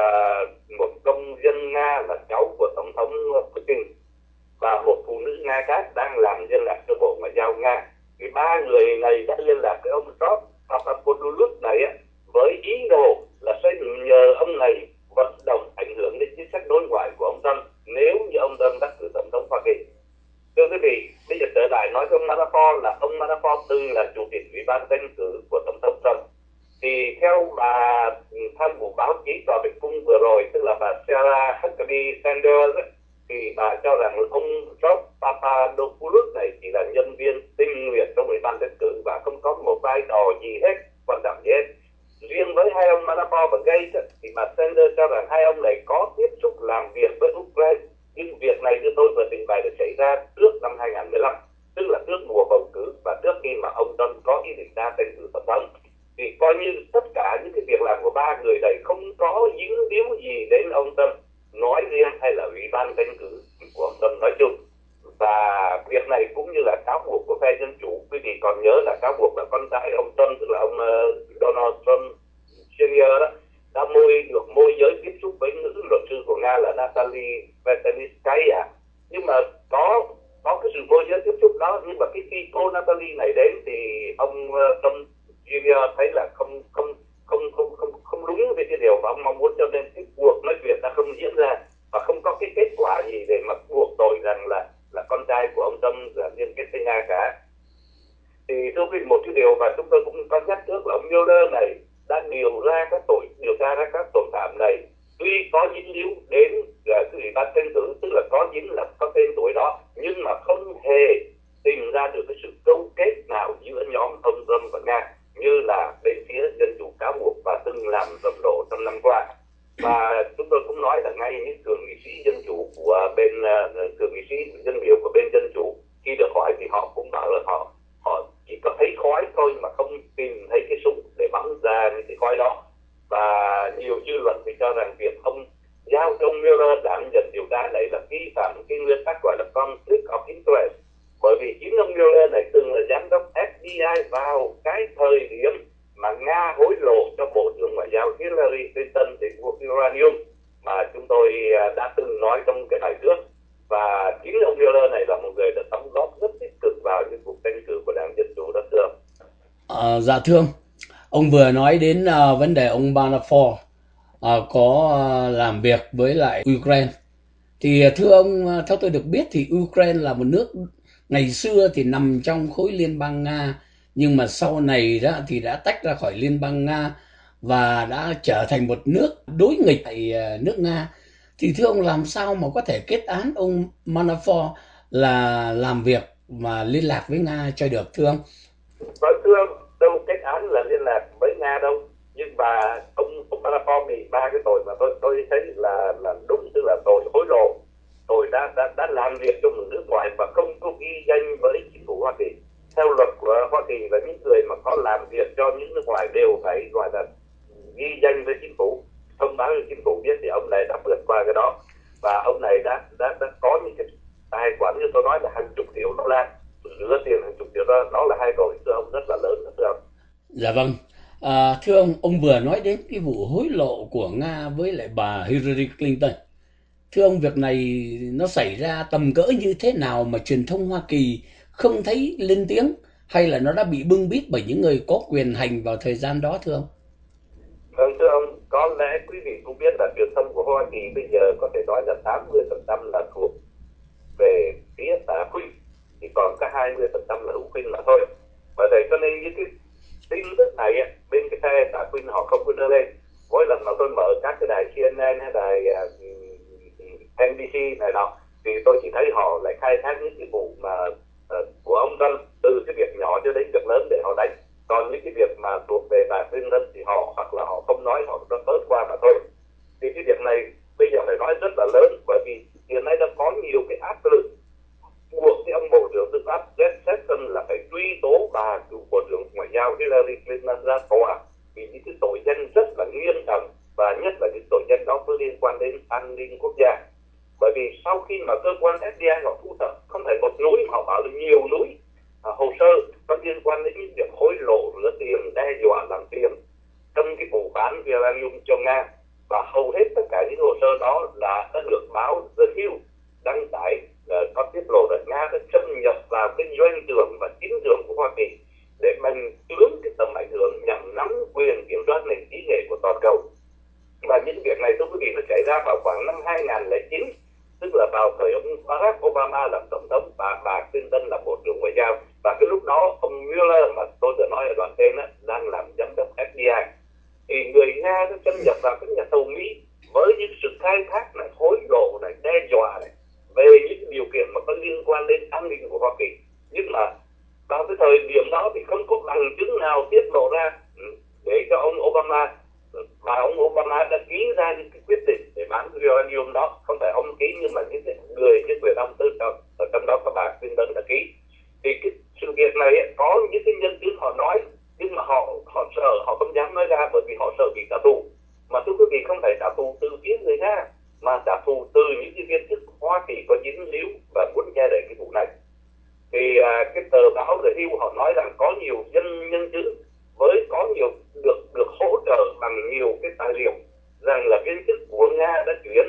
S3: một công dân Nga là cháu của tổng thống Putin, và một phụ nữ Nga khác đang làm liên lạc cho Bộ Ngoại giao Nga. Thì ba người này đã liên lạc với ông George Papadopoulos này với ý đồ là sẽ nhờ ông này vận động ảnh hưởng đến chính sách đối ngoại của ông Trump nếu như ông Trump đắc cử tổng thống Hoa Kỳ. Thưa quý vị, bây giờ trở lại nói với ông Manafort là ông Manafort từng là chủ tịch ủy ban tranh cử của tổng thống Trump. Thì theo bà tham vụ báo chí tòa Bạch Cung vừa rồi, tức là bà Sarah Huckabee Sanders, thì bà cho rằng ông George Papadopoulos này chỉ là nhân viên tinh nguyện trong ủy ban tranh cử và không có một vai trò gì hết, quan trọng gì hết. Riêng với hai ông Manafort và Gates thì bà Sanders cho rằng hai ông này có tiếp xúc làm việc với Ukraine, nhưng việc này như tôi vừa trình bày được xảy ra trước năm 2015, tức là trước mùa bầu cử và trước khi mà ông Trump có ý định ra tranh cử tổng thống. Thì coi như tất cả những cái việc làm của ba người này không có dính líu gì đến ông Trump nói riêng hay là ủy ban tranh cử của ông Trump nói chung. Và việc này cũng như là cáo buộc của phe Dân Chủ, quý vị còn nhớ là cáo buộc là con trai ông Trump, tức là ông Donald Trump Jr. đó, đã được môi giới tiếp xúc với nữ luật sư của Nga là Natalia Veselnitskaya. Nhưng mà có cái sự môi giới tiếp xúc đó, nhưng mà khi cô Natalia này đến thì ông Trump Jr. thấy là không đúng về cái điều mà ông mong muốn, cho nên cái cuộc nói chuyện đã không diễn ra và không có cái kết quả gì để mà buộc tội rằng là con trai của ông Trump là liên kết với Nga cả. Thì thưa quý vị, một cái điều mà chúng tôi cũng có nhắc trước là ông Mueller này đã điều tra ra các tội phạm này, tuy có dính líu đến cái ủy ban tranh cử, tức là có dính là có tên tuổi đó, nhưng mà không hề tìm ra được cái sự câu kết nào giữa nhóm ông Trump và Nga như là bên phía Dân Chủ cáo buộc và từng làm rầm rộ trong năm qua. Và chúng tôi cũng nói là ngay những thượng nghị sĩ Dân Chủ của bên thượng nghị sĩ dân biểu của bên Dân Chủ, khi được hỏi thì họ cũng bảo là họ chỉ có thấy khói thôi mà không tìm thấy cái súng để bắn ra những cái khói đó. Và nhiều dư luận thì cho rằng việc ông giao cho ông Mueller đảm nhận điều tra này là vi phạm cái nguyên tắc gọi là conflict of interest, bởi vì chính ông Mueller này từng là giám đốc FBI vào cái thời điểm mà Nga hối lộ cho Bộ trưởng Ngoại giao Hillary Clinton để mua uranium mà chúng tôi đã từng nói trong cái bài trước. Và chính ông Mueller này là một người đã đóng góp rất tích cực vào những cuộc tranh cử của Đảng Dân Chủ đó, thưa ông.
S2: Dạ thưa ông vừa nói đến vấn đề ông Manafort có làm việc với lại Ukraine. Thì thưa ông, theo tôi được biết thì Ukraine là một nước ngày xưa thì nằm trong khối Liên bang Nga, nhưng mà sau này đó thì đã tách ra khỏi Liên bang Nga và đã trở thành một nước đối nghịch tại nước Nga. Thì thưa ông, làm sao mà có thể kết án ông Manafort là làm việc mà liên lạc với Nga cho được thưa ông?
S3: Vâng thưa ông, đâu kết án là liên lạc với Nga đâu, nhưng mà ông Manafort bị ba cái tội mà tôi thấy là đúng, tức là tội hối lộ, tội đã làm việc cho một nước ngoài và không có ghi danh với chính phủ Hoa Kỳ. Theo luật của Hoa Kỳ là những người mà có làm việc cho những nước ngoài đều phải gọi là ghi danh với chính phủ, thông báo cho chính phủ biết, thì ông này đã vượt qua cái đó và ông này đã có những cái tài khoản như tôi nói là hàng chục triệu đô la, rửa tiền hàng chục triệu đô la. Đó là hai tội thưa ông rất là lớn thưa ông.
S2: Dạ vâng. Thưa ông vừa nói đến cái vụ hối lộ của Nga với lại bà Hillary Clinton. Thưa ông, việc này nó xảy ra tầm cỡ như thế nào mà truyền thông Hoa Kỳ không thấy lên tiếng, hay là nó đã bị bưng bít bởi những người có quyền hành vào thời gian đó thưa ông?
S3: Vâng thưa ông, có lẽ quý vị cũng biết là truyền thông của Hoa Kỳ bây giờ có thể nói là 80% là thuộc về phía tả khuynh, thì còn có 20% là hữu khuynh mà thôi. Bởi vậy cho nên những cái tin tức này bên cái phe tả khuynh họ không có đưa lên. Mỗi lần mà tôi mở các cái đài CNN hay đài NBC này nọ thì tôi chỉ thấy họ lại khai thác những cái vụ mà của ông Trump, từ cái việc nhỏ cho đến việc lớn để họ đánh. Còn những cái việc mà thuộc về bà Clinton thì họ hoặc là họ không nói, họ nó bớt qua mà thôi. Thì cái việc này bây giờ phải nói rất là lớn, bởi vì hiện nay đã có nhiều cái áp lực buộc cái ông bộ trưởng tư pháp Jeff Sessions là phải truy tố bà cựu bộ trưởng ngoại giao Hillary Clinton ra tòa vì những cái tội danh rất là nghiêm trọng, và nhất là những tội danh đó có liên quan đến an ninh quốc gia. Bởi vì sau khi mà cơ quan FBI họ thu thập không phải một núi, họ bảo là nhiều núi hồ sơ có liên quan đến những việc hối lộ, rửa tiền, đe dọa làm tiền trong cái vụ bán uranium cho Nga, và hầu hết tất cả những hồ sơ đó là đã được báo The Hill đăng tải, có tiết lộ là Nga đã xâm nhập vào cái doanh trường và chính trường của Hoa Kỳ để mình tướng cái tầm ảnh hưởng nhằm nắm quyền kiểm soát nền kỹ nghệ của toàn cầu. Và những việc này thưa quý vị nó xảy ra vào khoảng năm 2009, tức là vào thời ông Barack Obama làm tổng thống và bà Clinton làm bộ trưởng ngoại giao, và cái lúc đó ông Mueller mà tôi vừa nói ở đoạn trên đang làm giám đốc FBI. Thì người Nga nó xâm nhập vào các nhà thầu Mỹ với những sự khai thác này, hối lộ này, đe dọa này về những điều kiện mà có liên quan đến an ninh của Hoa Kỳ. Nhưng mà vào cái thời điểm đó thì không có bằng chứng nào tiết lộ ra để cho ông Obama, mà ông Obama đã ký ra những cái quyết định để bán uranium đó. Không phải ông ký nhưng mà những người cái quyền ông tư ở trong đó có bà Clinton đã ký. Thì cái sự việc này có những cái nhân chứng họ nói, nhưng mà họ sợ, họ không dám nói ra bởi vì họ sợ bị trả thù. Mà thưa quý vị, không phải trả thù từ phía người Nga mà trả thù từ những cái viên chức Hoa Kỳ có dính líu và muốn che đậy cái vụ này. Thì cái tờ báo The Hill họ nói rằng có nhiều nhân chứng với có nhiều được hỗ trợ bằng nhiều cái tài liệu rằng là viên chức của Nga đã chuyển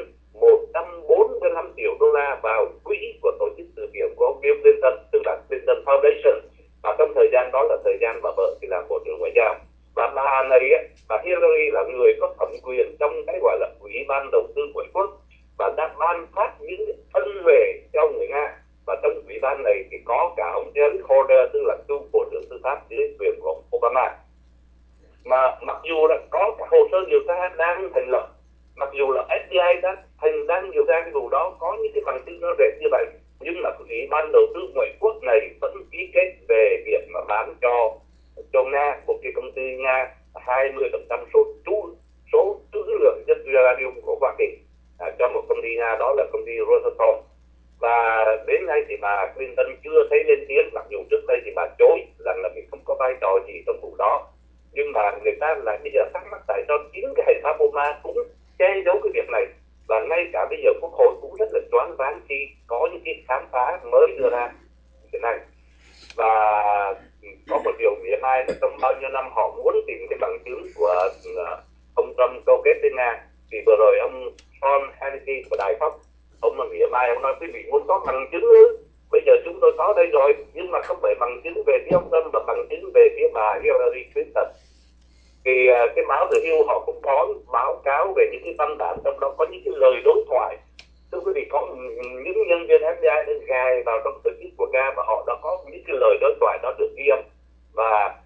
S3: 145 triệu đô la vào quỹ của tổ chức từ thiện của ông Bill Clinton, tức là Clinton Foundation. Và trong thời gian đó là thời gian bà vợ thì làm bộ trưởng ngoại giao. Và bà này, bà Hillary là người có thẩm quyền trong cái gọi là Ủy ban đầu tư ngoại quốc và đã ban phát những ân huệ cho người Nga. Và trong ủy ban này thì có cả ông Eric Holder, tức là cựu bộ trưởng tư pháp dưới quyền của ông Obama. Mà mặc dù là có cả hồ sơ điều tra đang thành lập, mặc dù là FBI đang điều tra cái vụ đó, có những cái bằng chứng rõ rệt như vậy, nhưng mà ủy ban đầu tư ngoại quốc này vẫn ký kết về việc mà bán cho Nga, một cái công ty Nga 20% số trữ lượng chất uranium của Hoa Kỳ cho một công ty Nga, đó là công ty Rosatom. Và đến nay thì bà Clinton chưa thấy lên tiếng, mặc dù trước đây thì bà chối rằng là mình không có vai trò gì trong vụ đó. Nhưng mà người ta lại bây giờ thắc mắc tại sao chính cái hệ thống Obama cũng che giấu cái việc này, và ngay cả bây giờ Quốc hội cũng rất là choáng váng khi có những cái khám phá mới đưa ra cái này. Và có một điều mỉa mai là trong bao nhiêu năm họ muốn tìm cái bằng chứng của ông Trump câu kết với Nga, thì vừa rồi ông Sean Hannity của Đài Fox, ông là mỉa mai, ông nói quý vị muốn có bằng chứng nữa, bây giờ chúng tôi có đây rồi, nhưng mà không phải bằng chứng về phía ông Trump mà bằng chứng về phía bà Hillary Clinton. Thì cái báo The Hill họ cũng có báo cáo về những cái văn bản, trong đó có những cái lời đối thoại. Thưa quý vị, có những nhân viên FBI đã gài vào trong tổ chức của Nga và họ đã có những cái lời đối thoại đó được ghi âm. Và trong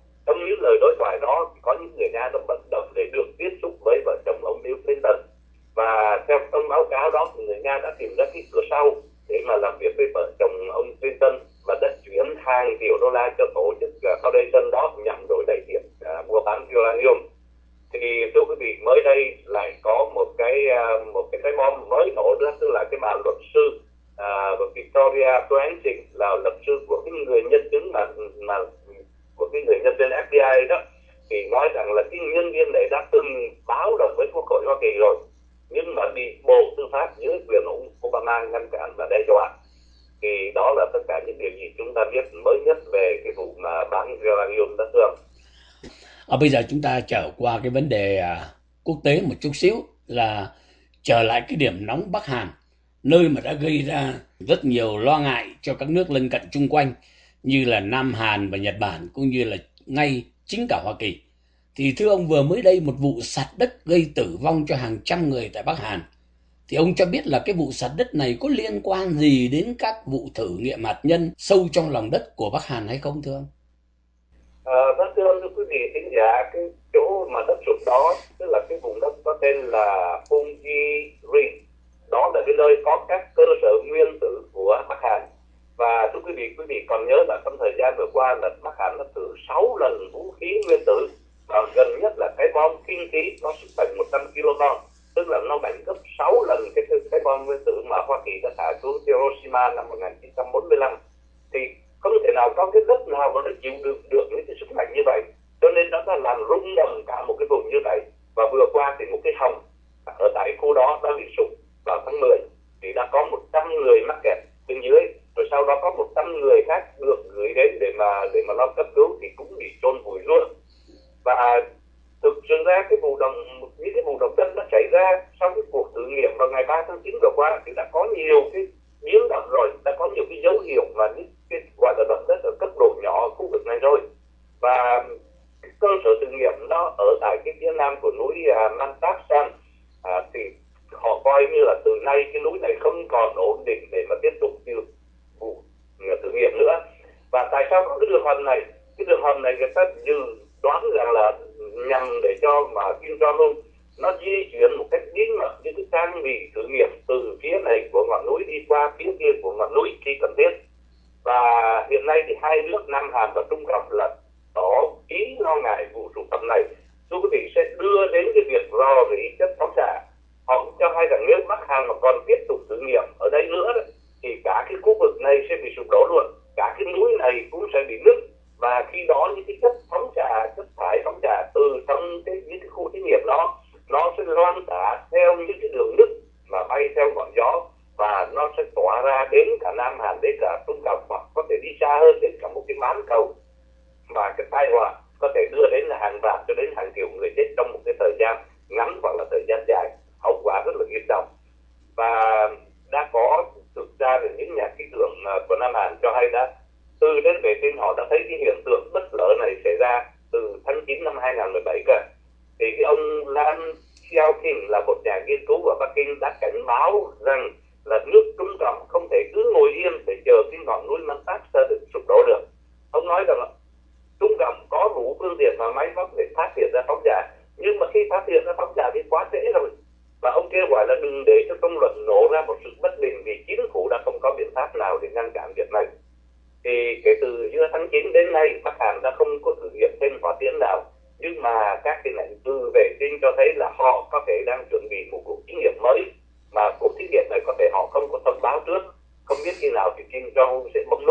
S3: như lời đối thoại đó, có những người Nga đã vận động để được tiếp xúc với vợ chồng ông Bill Clinton. Và theo trong báo cáo đó thì người Nga đã tìm ra cái cửa sau để mà làm việc với vợ chồng ông Clinton và đã chuyển hàng triệu đô la cho tổ chức Foundation đó nhằm đổi đẩy việc mua bán uranium. Thì thưa quý vị, mới đây lại có một cái bom mới nổ nữa, tức là cái bà luật sư Victoria Toenting, là luật sư của cái người nhân chứng mà của cái người nhân viên FBI đó, thì nói rằng là cái nhân viên này đã từng báo động với Quốc hội Hoa Kỳ rồi, nhưng mà bị Bộ Tư pháp dưới quyền ông Obama ngăn cản và đe dọa. Thì đó là tất cả những điều gì chúng ta biết mới nhất về cái vụ mà bán uranium đó, thưa ông.
S2: Bây giờ chúng ta trở qua cái vấn đề quốc tế một chút xíu, là trở lại cái điểm nóng Bắc Hàn, nơi mà đã gây ra rất nhiều lo ngại cho các nước lân cận chung quanh như là Nam Hàn và Nhật Bản, cũng như là ngay chính cả Hoa Kỳ. Thì thưa ông, vừa mới đây một vụ sạt đất gây tử vong cho hàng trăm người tại Bắc Hàn. Thì ông cho biết là cái vụ sạt đất này có liên quan gì đến các vụ thử nghiệm hạt nhân sâu trong lòng đất của Bắc Hàn hay không, thưa ông?
S3: Vâng, thưa quý vị khán giả, cái chỗ mà đất sụt đó, tức là cái vùng đất có tên là Punggye-ri, đó là cái nơi có các cơ sở nguyên tử của Bắc Hàn. Và thưa quý vị còn nhớ là trong thời gian vừa qua là Bắc Hàn đã thử 6 lần vũ khí nguyên tử, và gần nhất là cái bom kinh khí có sức mạnh 100 kg, tức là nó mạnh gấp 6 lần cái bom nguyên tử mà Hoa Kỳ đã thả xuống Hiroshima năm 1945. Thì không thể nào có cái đất nào mà nó chịu được những cái sức mạnh như vậy, cho nên nó đã làm rung động cả một cái vùng như vậy. Và vừa qua thì một cái hầm ở tại khu đó đã bị sụp vào tháng 10, thì đã có 100 người mắc kẹt bên dưới, rồi sau đó có 100 người khác được gửi đến để mà lo cấp cứu thì cũng bị chôn vùi luôn. Và thực sự ra những cái vụ động đất nó xảy ra sau cái cuộc thử nghiệm vào ngày 3 tháng 9 vừa qua thì đã có nhiều cái biến động rồi, đã có nhiều cái dấu hiệu và những cái gọi là động đất ở cấp độ nhỏ khu vực này rồi. Và cái cơ sở thử nghiệm nó ở tại cái phía nam của núi Mantaksan, thì họ coi như là từ nay cái núi này không còn ổn định để mà tiếp tục vụ thử nghiệm nữa. Và tại sao có cái đường hầm này? Cái đường hầm này người ta dự đoán rằng là nhằm để cho mà Kim Jong-un nó di chuyển một cách bí mật những cái trang bị thử nghiệm từ phía này của ngọn núi đi qua phía kia của ngọn núi khi cần thiết. Và hiện nay thì hai nước Nam Hàn và Trung Cộng là tỏ ý lo ngại vụ sụt hầm này, thưa quý vị, sẽ đưa đến cái việc rò rỉ chất phóng xạ. Họ cũng cho hay rằng nếu Bắc Hàn mà còn tiếp tục thử nghiệm ở đây nữa đó, thì cả cái khu vực này sẽ bị sụp đổ luôn, cả cái núi này cũng sẽ bị nứt. Và khi đó những cái chất thải phóng xạ từ trong những cái khu thí nghiệm đó, nó sẽ loan tỏa theo những cái đường nứt mà bay theo ngọn gió, và nó sẽ tỏa ra đến cả Nam Hàn, đến cả Trung Cộng, hoặc có thể đi xa hơn đến cả một cái bán cầu. Và cái tai họa có thể đưa đến là hàng vạn cho đến hàng triệu người chết trong một cái thời gian ngắn hoặc là thời gian dài, hậu quả rất là nghiêm trọng. Và đã có thực ra là những nhà khí tượng của Nam Hàn cho hay đã từ đến vệ tinh họ đã thấy cái hiện tượng bất lợi này xảy ra từ tháng 9 năm 2017 cơ. Thì cái ông Lan Xiaoqing là một nhà nghiên cứu ở Bắc Kinh đã cảnh báo rằng là nước Trung Cộng không thể cứ ngồi yên để chờ cái ngọn núi Mantaksa được sụp đổ được. Ông nói rằng là Trung Cộng có đủ phương tiện và máy móc để phát hiện ra phóng xạ, nhưng mà khi phát hiện ra phóng xạ thì quá trễ rồi. Và ông kêu gọi là đừng để cho công luận nổ ra một sự bất bình, vì chính phủ đã không có biện pháp nào để ngăn cản việc này. Thì kể từ giữa tháng 9 đến nay, Bắc Hàn đã không có thử nghiệm thêm hỏa tiễn nào, nhưng mà các cái lãnh từ vệ tinh cho thấy là họ có thể đang chuẩn bị một cuộc thí nghiệm mới, mà cuộc thí nghiệm này có thể họ không có thông báo trước, không biết khi nào thì Kim Jong-un sẽ bấm nút.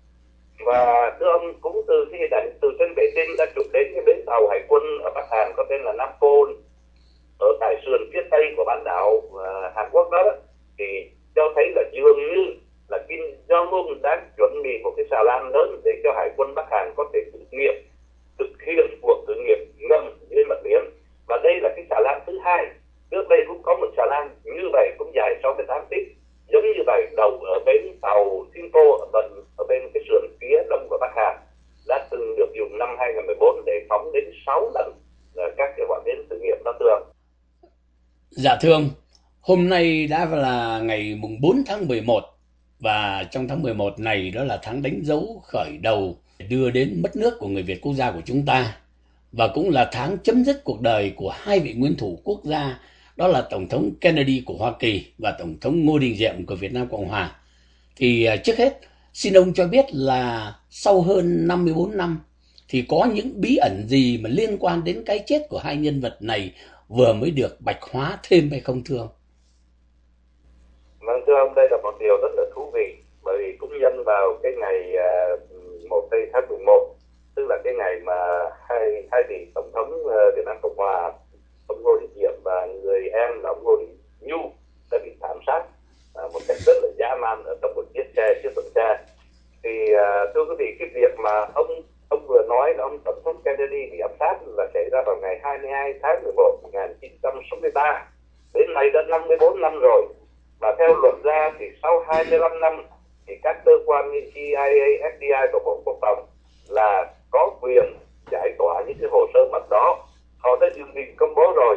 S3: Và thưa ông, cũng từ cái hình ảnh từ trên vệ tinh đã chụp đến cái bến tàu hải quân ở Bắc Hàn có tên là Nampol ở tại sườn phía tây của bán đảo Hàn Quốc đó, thì cho thấy là dường như là Kim Jong-un đang chuẩn bị một cái xà lan lớn để cho hải quân Bắc Hàn có thể thực hiện cuộc thử nghiệm ngầm dưới mặt biển. Và đây là cái xà lan thứ hai. Trước đây cũng có một xà lan như vậy, cũng dài 68 feet, giống như vậy, đầu ở bến tàu Sinpo ở bên cái sườn phía đông của Bắc Hàn, đã từng được dùng năm 2014 để phóng đến 6 lần các cái quả biến thử nghiệm đó, thưa ông.
S2: Dạ thưa ông, hôm nay đã là ngày mùng 4 tháng 11, và trong tháng 11 này đó là tháng đánh dấu khởi đầu đưa đến mất nước của người Việt quốc gia của chúng ta. và cũng là tháng chấm dứt cuộc đời của hai vị nguyên thủ quốc gia, đó là Tổng thống Kennedy của Hoa Kỳ và Tổng thống Ngô Đình Diệm của Việt Nam Cộng Hòa. Thì trước hết, xin ông cho biết là sau hơn 54 năm thì có những bí ẩn gì mà liên quan đến cái chết của hai nhân vật này vừa mới được bạch hóa thêm hay không thưa ông?
S3: Vâng, thưa ông, đây là một điều rất là thú vị, bởi vì cũng nhân vào cái ngày 1 tháng 11, tức là cái ngày mà hai vị tổng thống Việt Nam Cộng Hòa, ông Ngô Đình Diệm và người em là ông Ngô Đình Nhu đã bị thảm sát một cách rất là dã man ở trong một chiếc tuần tra. Thì thưa quý vị, cái việc mà ông vừa nói là ông tổng thống Kennedy bị ám sát là xảy ra vào ngày 22 tháng 11 1963, đến nay đã 54 năm rồi. Và theo luật ra thì sau 25 năm thì các cơ quan như CIA, FBI và Bộ Quốc phòng là có quyền giải tỏa những cái hồ sơ mật đó. Họ đã dự định công bố rồi,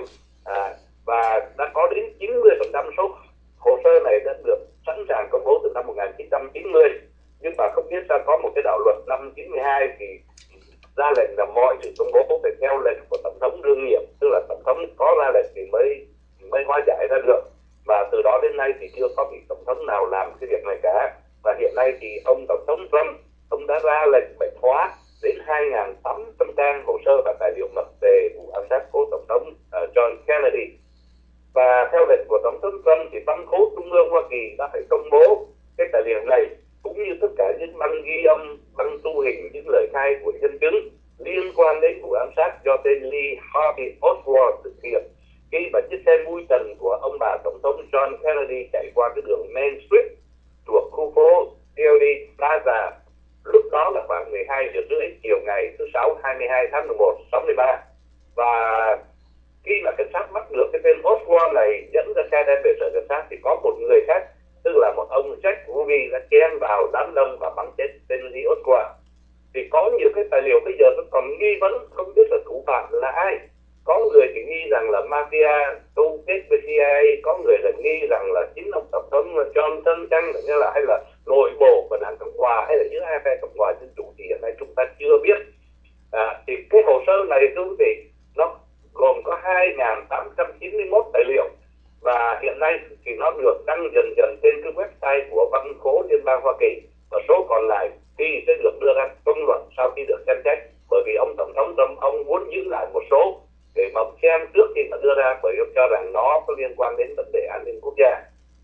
S3: và đã có đến 90% số hồ sơ này đã được sẵn sàng công bố từ năm 1990. Nhưng mà không biết sao có một cái đạo luật năm 92 thì ra lệnh là mọi sự công bố phải theo lệnh của tổng thống đương nhiệm, tức là tổng thống có ra lệnh thì mới hóa giải ra được. Và từ đó đến nay thì chưa có vị tổng thống nào làm cái việc này cả. Và hiện nay thì ông tổng thống Trump, ông đã ra lệnh bạch hóa đến 2.800 trang hồ sơ và tài liệu mật về vụ ám sát cố tổng thống John Kennedy. Và theo lệnh của tổng thống Trump thì băng khố trung ương Hoa Kỳ đã phải công bố cái tài liệu này, cũng như tất cả những băng ghi âm, băng thu hình, những lời khai của nhân chứng liên quan đến vụ ám sát do tên Lee Harvey Oswald thực hiện khi mà chiếc xe mui trần của ông bà tổng thống John Kennedy chạy qua cái đường Main Street thuộc khu phố Dealey Plaza. Lúc đó là khoảng 12 giờ rưỡi chiều ngày thứ Sáu 22 tháng 11 63. Và khi mà cảnh sát bắt được cái tên Oswald này dẫn ra xe đem về sở cảnh sát thì có một người khác, tức là một ông Jack Ruby đã chen vào đám đông và bắn chết tên Lee Oswald. Thì có nhiều cái tài liệu bây giờ vẫn còn nghi vấn không biết là thủ phạm là ai. Có người thì nghi rằng là mafia câu kết với CIA, có người là nghi rằng là chính ông tổng thống Johnson chăng, hay là nội bộ của đảng Cộng Hòa, hay là giữa hai phe Cộng Hòa Dân Chủ thì hiện nay chúng ta chưa biết. Thì cái hồ sơ này thưa quý vị, nó gồm có 2.891 tài liệu, và hiện nay thì nó được đăng dần dần trên cái website của Văn khố Liên bang Hoa Kỳ, và số còn lại thì sẽ được đưa ra công luận sau khi được xem xét, bởi vì ông tổng thống Trump ông muốn giữ lại một số để mà xem trước khi mà đưa ra, bởi ông cho rằng nó có liên quan đến vấn đề an ninh quốc gia.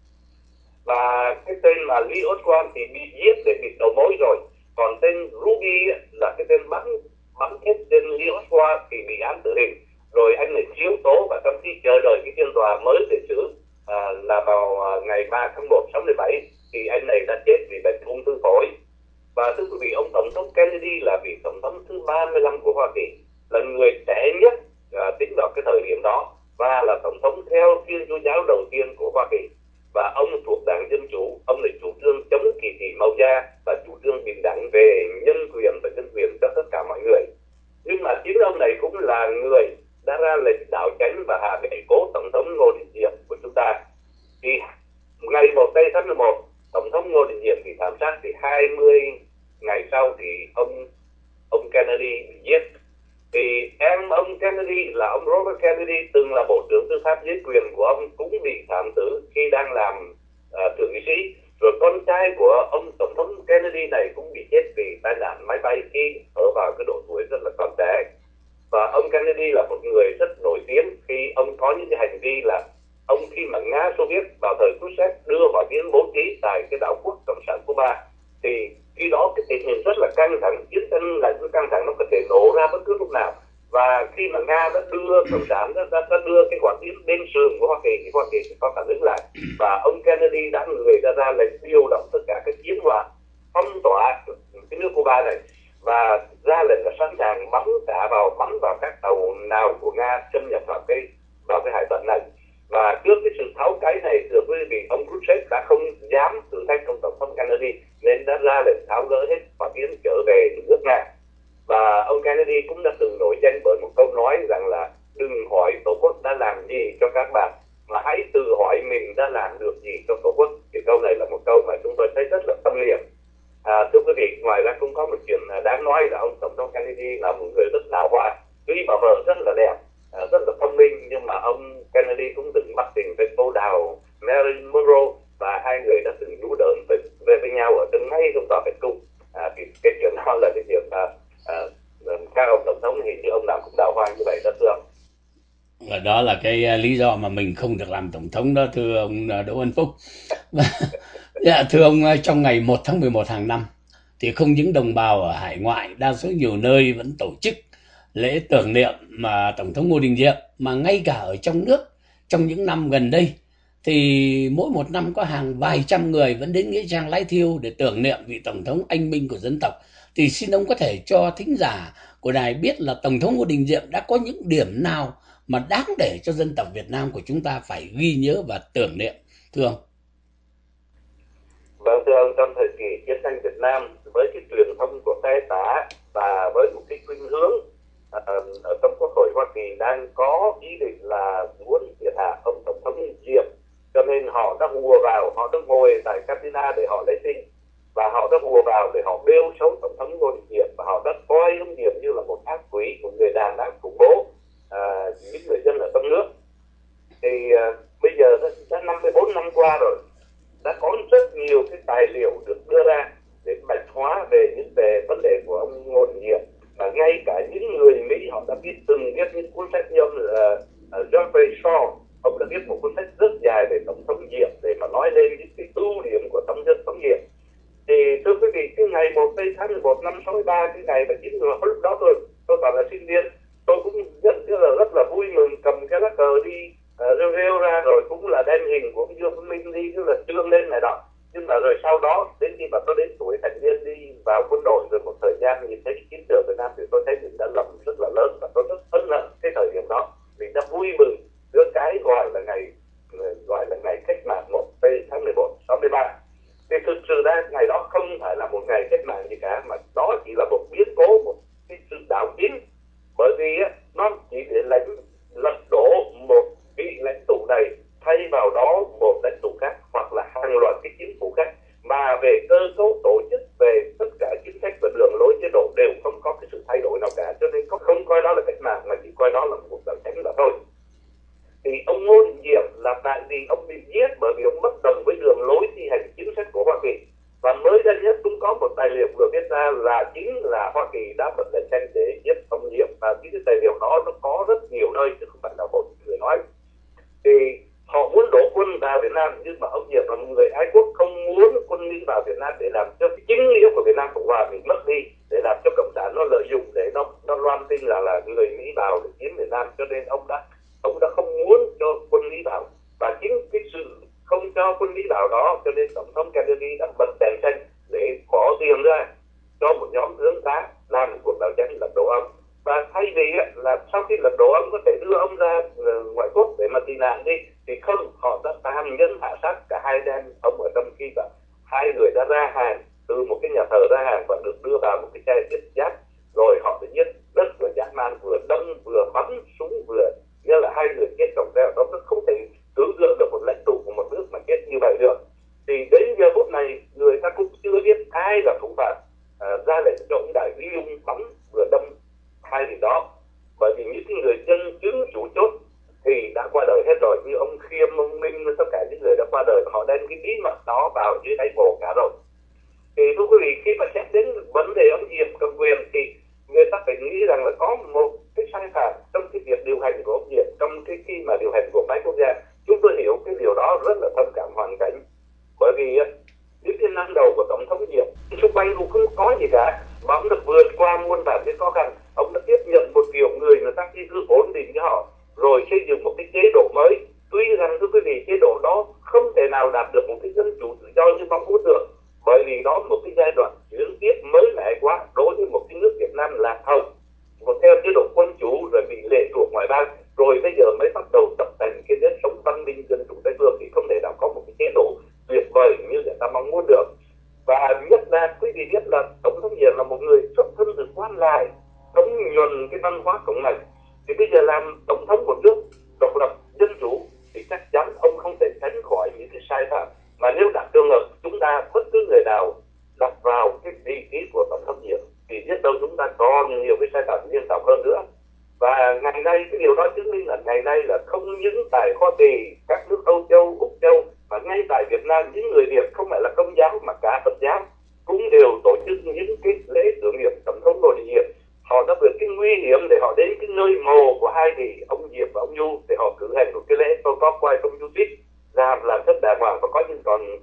S3: Và cái tên mà Lee Oswald thì bị giết để bịt đầu mối rồi, còn tên Ruby là cái tên bắn chết tên Lee Oswald thì bị án tử hình. Rồi anh này chiếu tố, và trong khi chờ đợi cái phiên tòa mới để xử là vào ngày 3 tháng 1 67 thì anh này đã chết vì bệnh ung thư phổi. Và thưa quý vị, ông tổng thống Kennedy là vị tổng thống thứ 35 của Hoa Kỳ, là người trẻ nhất tính vào cái thời điểm đó, và là tổng thống theo Thiên Chúa giáo đầu tiên của Hoa Kỳ. Và ông thuộc đảng Dân Chủ, ông lại chủ trương chống kỳ thị màu da và chủ trương bình đẳng về nhân quyền và dân quyền cho tất cả mọi người. Nhưng mà chính ông này cũng là người đã ra lệnh đảo chánh và hạ bệ cố tổng thống Ngô Đình Diệm của chúng ta. Thì ngày 1 tháng 11, tổng thống Ngô Đình Diệm bị thảm sát, thì 20 ngày sau thì ông Kennedy bị giết. Thì em ông Kennedy là ông Robert Kennedy, từng là bộ trưởng tư pháp dưới quyền của ông, cũng bị thảm tử khi đang làm thượng nghị sĩ. Rồi con trai của ông tổng thống Kennedy này cũng bị chết vì tai nạn máy bay khi ở vào cái độ tuổi rất là còn trẻ. Và ông Kennedy là một người rất nổi tiếng khi ông có những cái hành vi là ông, khi mà Nga Xô Viết vào thời Khrushchev đưa hỏa tiễn bố trí tại cái đảo quốc cộng sản Cuba, thì khi đó cái tình hình rất là căng thẳng, chiến tranh là cứ căng thẳng, nó có thể nổ ra bất cứ lúc nào. Và khi mà Nga đã đưa cộng sản đã đưa cái hỏa tiễn bên sườn của Hoa Kỳ thì Hoa Kỳ sẽ có phản ứng lại, và ông Kennedy đã ra lệnh điều động tất cả các chiến hỏa phong tỏa cái nước Cuba này, và ra lệnh là sẵn sàng bắn vào các tàu nào của Nga xâm nhập vào cái hải phận này. Và trước cái sự tháo cái này, thưa quý vị, ông Khrushchev đã không dám thử thách ông tổng thống Kennedy nên đã ra lệnh tháo gỡ hết hỏa tiễn trở về nước Nga. Và ông Kennedy cũng đã từng nổi danh bởi một câu nói rằng là đừng hỏi Tổ quốc đã làm gì cho các bạn, mà hãy tự hỏi mình đã làm được gì cho Tổ quốc. Thì câu này là một câu mà chúng tôi thấy rất là tâm niệm. Thưa quý vị, ngoài ra cũng có một chuyện đáng nói là ông tổng thống Kennedy là một người rất hào hoa. Tuy ngay trong tòa Bạch Cung. Cái chuyện đó là cái chuyện mà các ông tổng thống thì như ông nào cũng đào hoa như vậy đó thưa ông.
S2: Và đó là cái lý do mà mình không được làm tổng thống đó, thưa ông Đỗ Văn Phúc. Dạ, thưa ông, trong ngày 1 tháng 11 hàng năm thì không những đồng bào ở hải ngoại, đa số nhiều nơi vẫn tổ chức lễ tưởng niệm mà Tổng thống Ngô Đình Diệm, mà ngay cả ở trong nước trong những năm gần đây thì mỗi một năm có hàng vài trăm người vẫn đến nghĩa trang Lái Thiêu để tưởng niệm vị Tổng thống anh minh của dân tộc. Thì xin ông có thể cho thính giả của đài biết là Tổng thống Ngô Đình Diệm đã có những điểm nào mà đáng để cho dân tộc Việt Nam của chúng ta phải ghi nhớ và tưởng niệm, thưa ông?
S3: Vâng, thưa ông, trong thời kỳ chiến tranh Việt Nam, với cái truyền thông của phe tả và với một cái khuynh hướng ở trong Quốc hội Hoa Kỳ đang có ý định là muốn triệt hạ ông Tổng thống Diệm, cho nên họ đã hùa vào, họ đã ngồi tại Cantina để họ lấy tin, và họ đã hùa vào để họ bêu xấu Tổng thống Ngô Đình Diệm, và họ đã coi ông Diệm như là một ác quỷ, một người đàn ác khủng bố những người dân ở trong nước. Thì bây giờ đã 54 năm qua rồi, đã có rất nhiều cái tài liệu được đưa ra để bạch hóa về vấn đề của ông Ngô Đình Diệm, và ngay cả những người Mỹ họ đã từng viết những cuốn sách như ông Geoffrey Shaw, ông đã viết một cuốn sách rất dài về Tổng thống Diệm để mà nói lên những cái ưu điểm của Tổng thống Diệm. Thì thưa quý vị, cái ngày 1 tháng 11 năm 63, cái ngày mà chính người lúc đó tôi toàn là sinh viên, tôi cũng rất là vui mừng, cầm cái lá cờ đi rêu ra, rồi cũng là đem hình của ông Dương Văn Minh đi, tức là trương lên này đó. Nhưng mà rồi sau đó đến khi mà tôi đến tuổi thành niên đi vào quân đội rồi một thời gian nhìn thấy chiến trường Việt Nam thì tôi thấy mình đã lầm rất là lớn, và tôi rất ân hận cái thời điểm đó. Mình đã vui mừng giữa cái gọi là ngày cách mạng 1 tháng 11 63. Thì thực sự ra ngày đó không phải là một ngày cách mạng gì cả, mà đó chỉ là một biến cố, một cái sự đảo chính, bởi vì nó chỉ để lật đổ một vị lãnh tụ này, thay vào đó một lãnh tụ khác, hoặc là hàng loạt cái chính phủ khác, mà về cơ cấu tổ chức, về tất cả chính sách và đường lối chế độ đều không có cái sự thay đổi nào cả, cho nên không coi đó là cách mạng mà chỉ coi đó là một cuộc đảo chính là thôi. Thì ông Ngô Đình Diệm là tại vì ông bị giết bởi vì ông bất đồng với đường lối thi hành chính sách của Hoa Kỳ, và mới đây nhất cũng có một tài liệu vừa viết ra là chính là Hoa Kỳ đã bật lệnh tranh để giết ông Diệm, và những cái tài liệu đó nó có rất nhiều nơi chứ không phải là một người nói. Thì họ muốn đổ quân vào Việt Nam, nhưng mà ông Diệm là một người ái quốc, không muốn quân Mỹ vào Việt Nam để làm cho cái chính nghĩa của Việt Nam Cộng Hòa bị mất đi, để làm cho cộng sản nó lợi dụng để nó loan tin là người Mỹ vào để chiếm Việt Nam, cho nên ông đã không muốn cho quân Mỹ vào. Và chính cái sự không cho quân Mỹ vào đó cho nên Tổng thống Kennedy đã bật đèn xanh để bỏ tiền ra cho một nhóm tướng tá làm một cuộc đảo chính lật đổ ông. Và thay vì là sau khi lật đổ ông có thể đưa ông ra ngoại quốc để mà tị nạn đi, thì không, họ đã tàn nhẫn hạ sát cả hai đem ông ở trong khi, và hai người đã ra hàng từ một cái nhà thờ ra hàng và được đưa vào một cái xe thiết giáp, rồi họ đã giết rất là dã man, vừa đâm vừa bắn súng vừa, như là hai người chết trong đó. Nó không thể tưởng tượng được một lãnh tụ của một nước mà chết như vậy được. Thì đến giờ phút này người ta cũng chưa biết ai là thủ phạm ra lệnh cho ông Đại Úy Dung bắn vừa đâm hai người đó, bởi vì những người nhân chứng chủ chốt thì đã qua đời hết rồi, như ông Khiêm, ông Minh, tất cả những người đã qua đời, họ đem cái bí mật đó vào dưới đáy bồ cả rồi. Thì thưa quý vị, khi mà xét đến vấn đề ông Diệm cầm quyền thì người ta phải nghĩ rằng là có một cái sai phạm trong cái việc điều hành của ông Diệm, trong cái khi mà điều hành của máy quốc gia. Chúng tôi hiểu cái điều đó rất là thông cảm hoàn cảnh, bởi vì những cái năm đầu của Tổng thống Diệm xung quanh cũng không có gì cả, mà ông đã vượt qua muôn vàn cái khó khăn. Ông đã tiếp nhận một kiểu người ta di cư ổn định cho họ, rồi xây dựng một cái chế độ mới. Tuy rằng thưa quý vị, chế độ đó không thể nào đạt được một cái dân chủ tự do như mong muốn được, bởi vì đó một cái giai đoạn chuyển tiếp mới mẻ quá đối với một cái nước Việt Nam lạc hậu, một theo chế độ quân chủ rồi bị lệ thuộc ngoại bang, rồi bây giờ mới bắt đầu tập thành cái nếp sống văn minh dân chủ Tây phương, thì không thể nào có một cái chế độ tuyệt vời như người ta mong muốn được. Và nhất là quý vị biết là Tổng thống Diệm là một người xuất thân từ quan lại, thấm nhuần cái văn hóa cộng này, thì bây giờ làm tổng thống một nước độc lập dân chủ thì chắc chắn ông không thể tránh khỏi những cái sai phạm. Mà nếu đặt trường hợp chúng ta bất cứ người nào đặt vào cái vị trí của Tổng thống Diệm thì biết đâu chúng ta còn nhiều cái sai phạm nghiêm trọng hơn nữa. Và ngày nay cái điều đó chứng minh là ngày nay là không những tại Hoa Kỳ, các nước Âu Châu, Úc Châu, mà ngay tại Việt Nam những người Việt không phải là Công giáo mà cả Phật giáo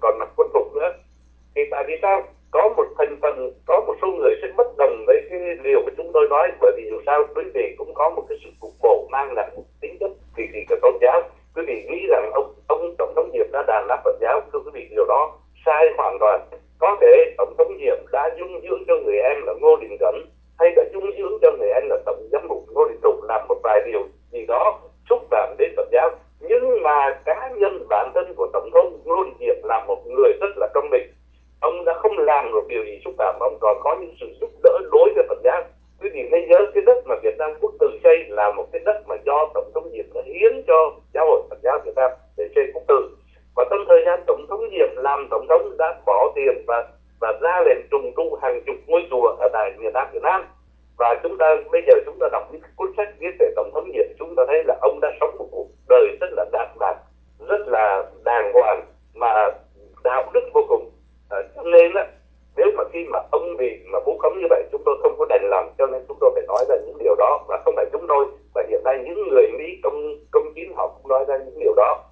S3: còn mặc quân phục nữa. Thì tại vì sao? Có một thành phần, có một số người sẽ bất đồng với cái điều mà chúng tôi nói, bởi vì dù sao quý vị cũng có một cái sự cục bộ mang lại một tính chất kỳ thị của tôn giáo. Quý vị nghĩ rằng ông tổng thống Diệm đã đàn áp Phật giáo, thưa quý vị, điều đó sai hoàn toàn. Có thể tổng thống Diệm đã dung dưỡng cho người em là Ngô Đình Cẩn, hay đã dung dưỡng cho người em là tổng giám mục Ngô Đình Tùng làm một vài điều gì đó xúc phạm đến Phật giáo, nhưng mà cá nhân bản thân của tổng thống Ngô Đình Diệm là một người rất là công bình. Ông đã không làm một điều gì xúc phạm, ông còn có những sự giúp đỡ đối với Phật giáo. Quý vị nên nhớ cái đất mà Việt Nam Quốc tự xây là một cái đất mà do tổng thống Diệm đã hiến cho giáo hội Phật giáo Việt Nam để xây quốc tự. Và trong thời gian tổng thống Diệm làm tổng thống đã bỏ tiền và ra lệnh trùng tu hàng chục ngôi chùa ở tại miền Nam Việt Nam. Và bây giờ chúng ta đọc những cuốn sách viết về tổng thống Diệm, chúng ta thấy là ông đã sống một cuộc đời rất là đạm bạc, rất là đàng hoàng mà đạo đức vô cùng. Cho nên á, nếu mà khi mà ông bị vu khống như vậy, chúng tôi không có đành lòng, cho nên chúng tôi phải nói ra những điều đó. Và không phải chúng tôi, và hiện nay những người Mỹ công chính họ cũng nói ra những điều đó.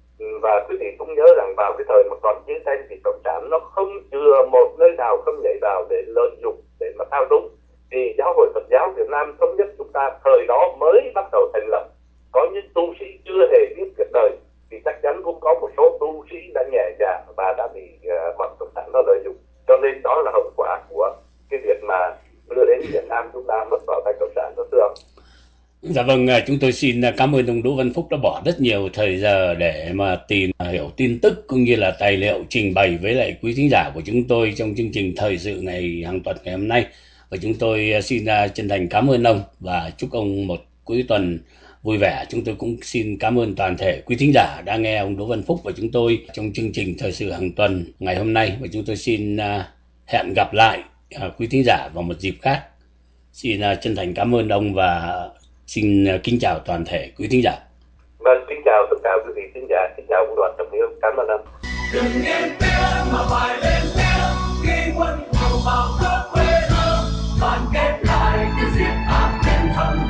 S3: Và quý vị cũng nhớ rằng vào cái thời mà còn chiến tranh thì cộng sản nó không chừa một nơi nào không nhảy vào để lợi dụng, để mà thao túng. Thì giáo hội Phật giáo Việt Nam thống nhất chúng ta thời đó mới bắt đầu thành lập, có những tu sĩ chưa hề biết việc đời, thì chắc chắn cũng có một số tu sĩ đã nhẹ dạ và đã bị bọn cộng sản nó lợi dụng. Cho nên đó là hậu quả của cái việc mà đưa đến Việt Nam chúng ta mất vào tay cộng sản, đó thưa ông.
S2: Dạ vâng, chúng tôi xin cảm ơn ông Đỗ Văn Phúc đã bỏ rất nhiều thời giờ để mà tìm hiểu tin tức cũng như là tài liệu trình bày với lại quý thính giả của chúng tôi trong chương trình thời sự ngày hàng tuần ngày hôm nay. Và chúng tôi xin chân thành cảm ơn ông và chúc ông một cuối tuần vui vẻ. Chúng tôi cũng xin cảm ơn toàn thể quý thính giả đã nghe ông Đỗ Văn Phúc và chúng tôi trong chương trình thời sự hàng tuần ngày hôm nay. Và chúng tôi xin hẹn gặp lại quý thính giả vào một dịp khác. Xin chân thành cảm ơn ông và xin kính chào toàn thể quý thính giả.
S3: Vâng, kính chào tất cả quý vị thính giả, kính chào ông Đoàn Trọng Hiếu, cảm ơn ông.
S1: Đừng nghe tiếng mà phải lên tiếng, khi quân thù vào cướp quê hương, đoàn kết lại cứ diệt ác trên thần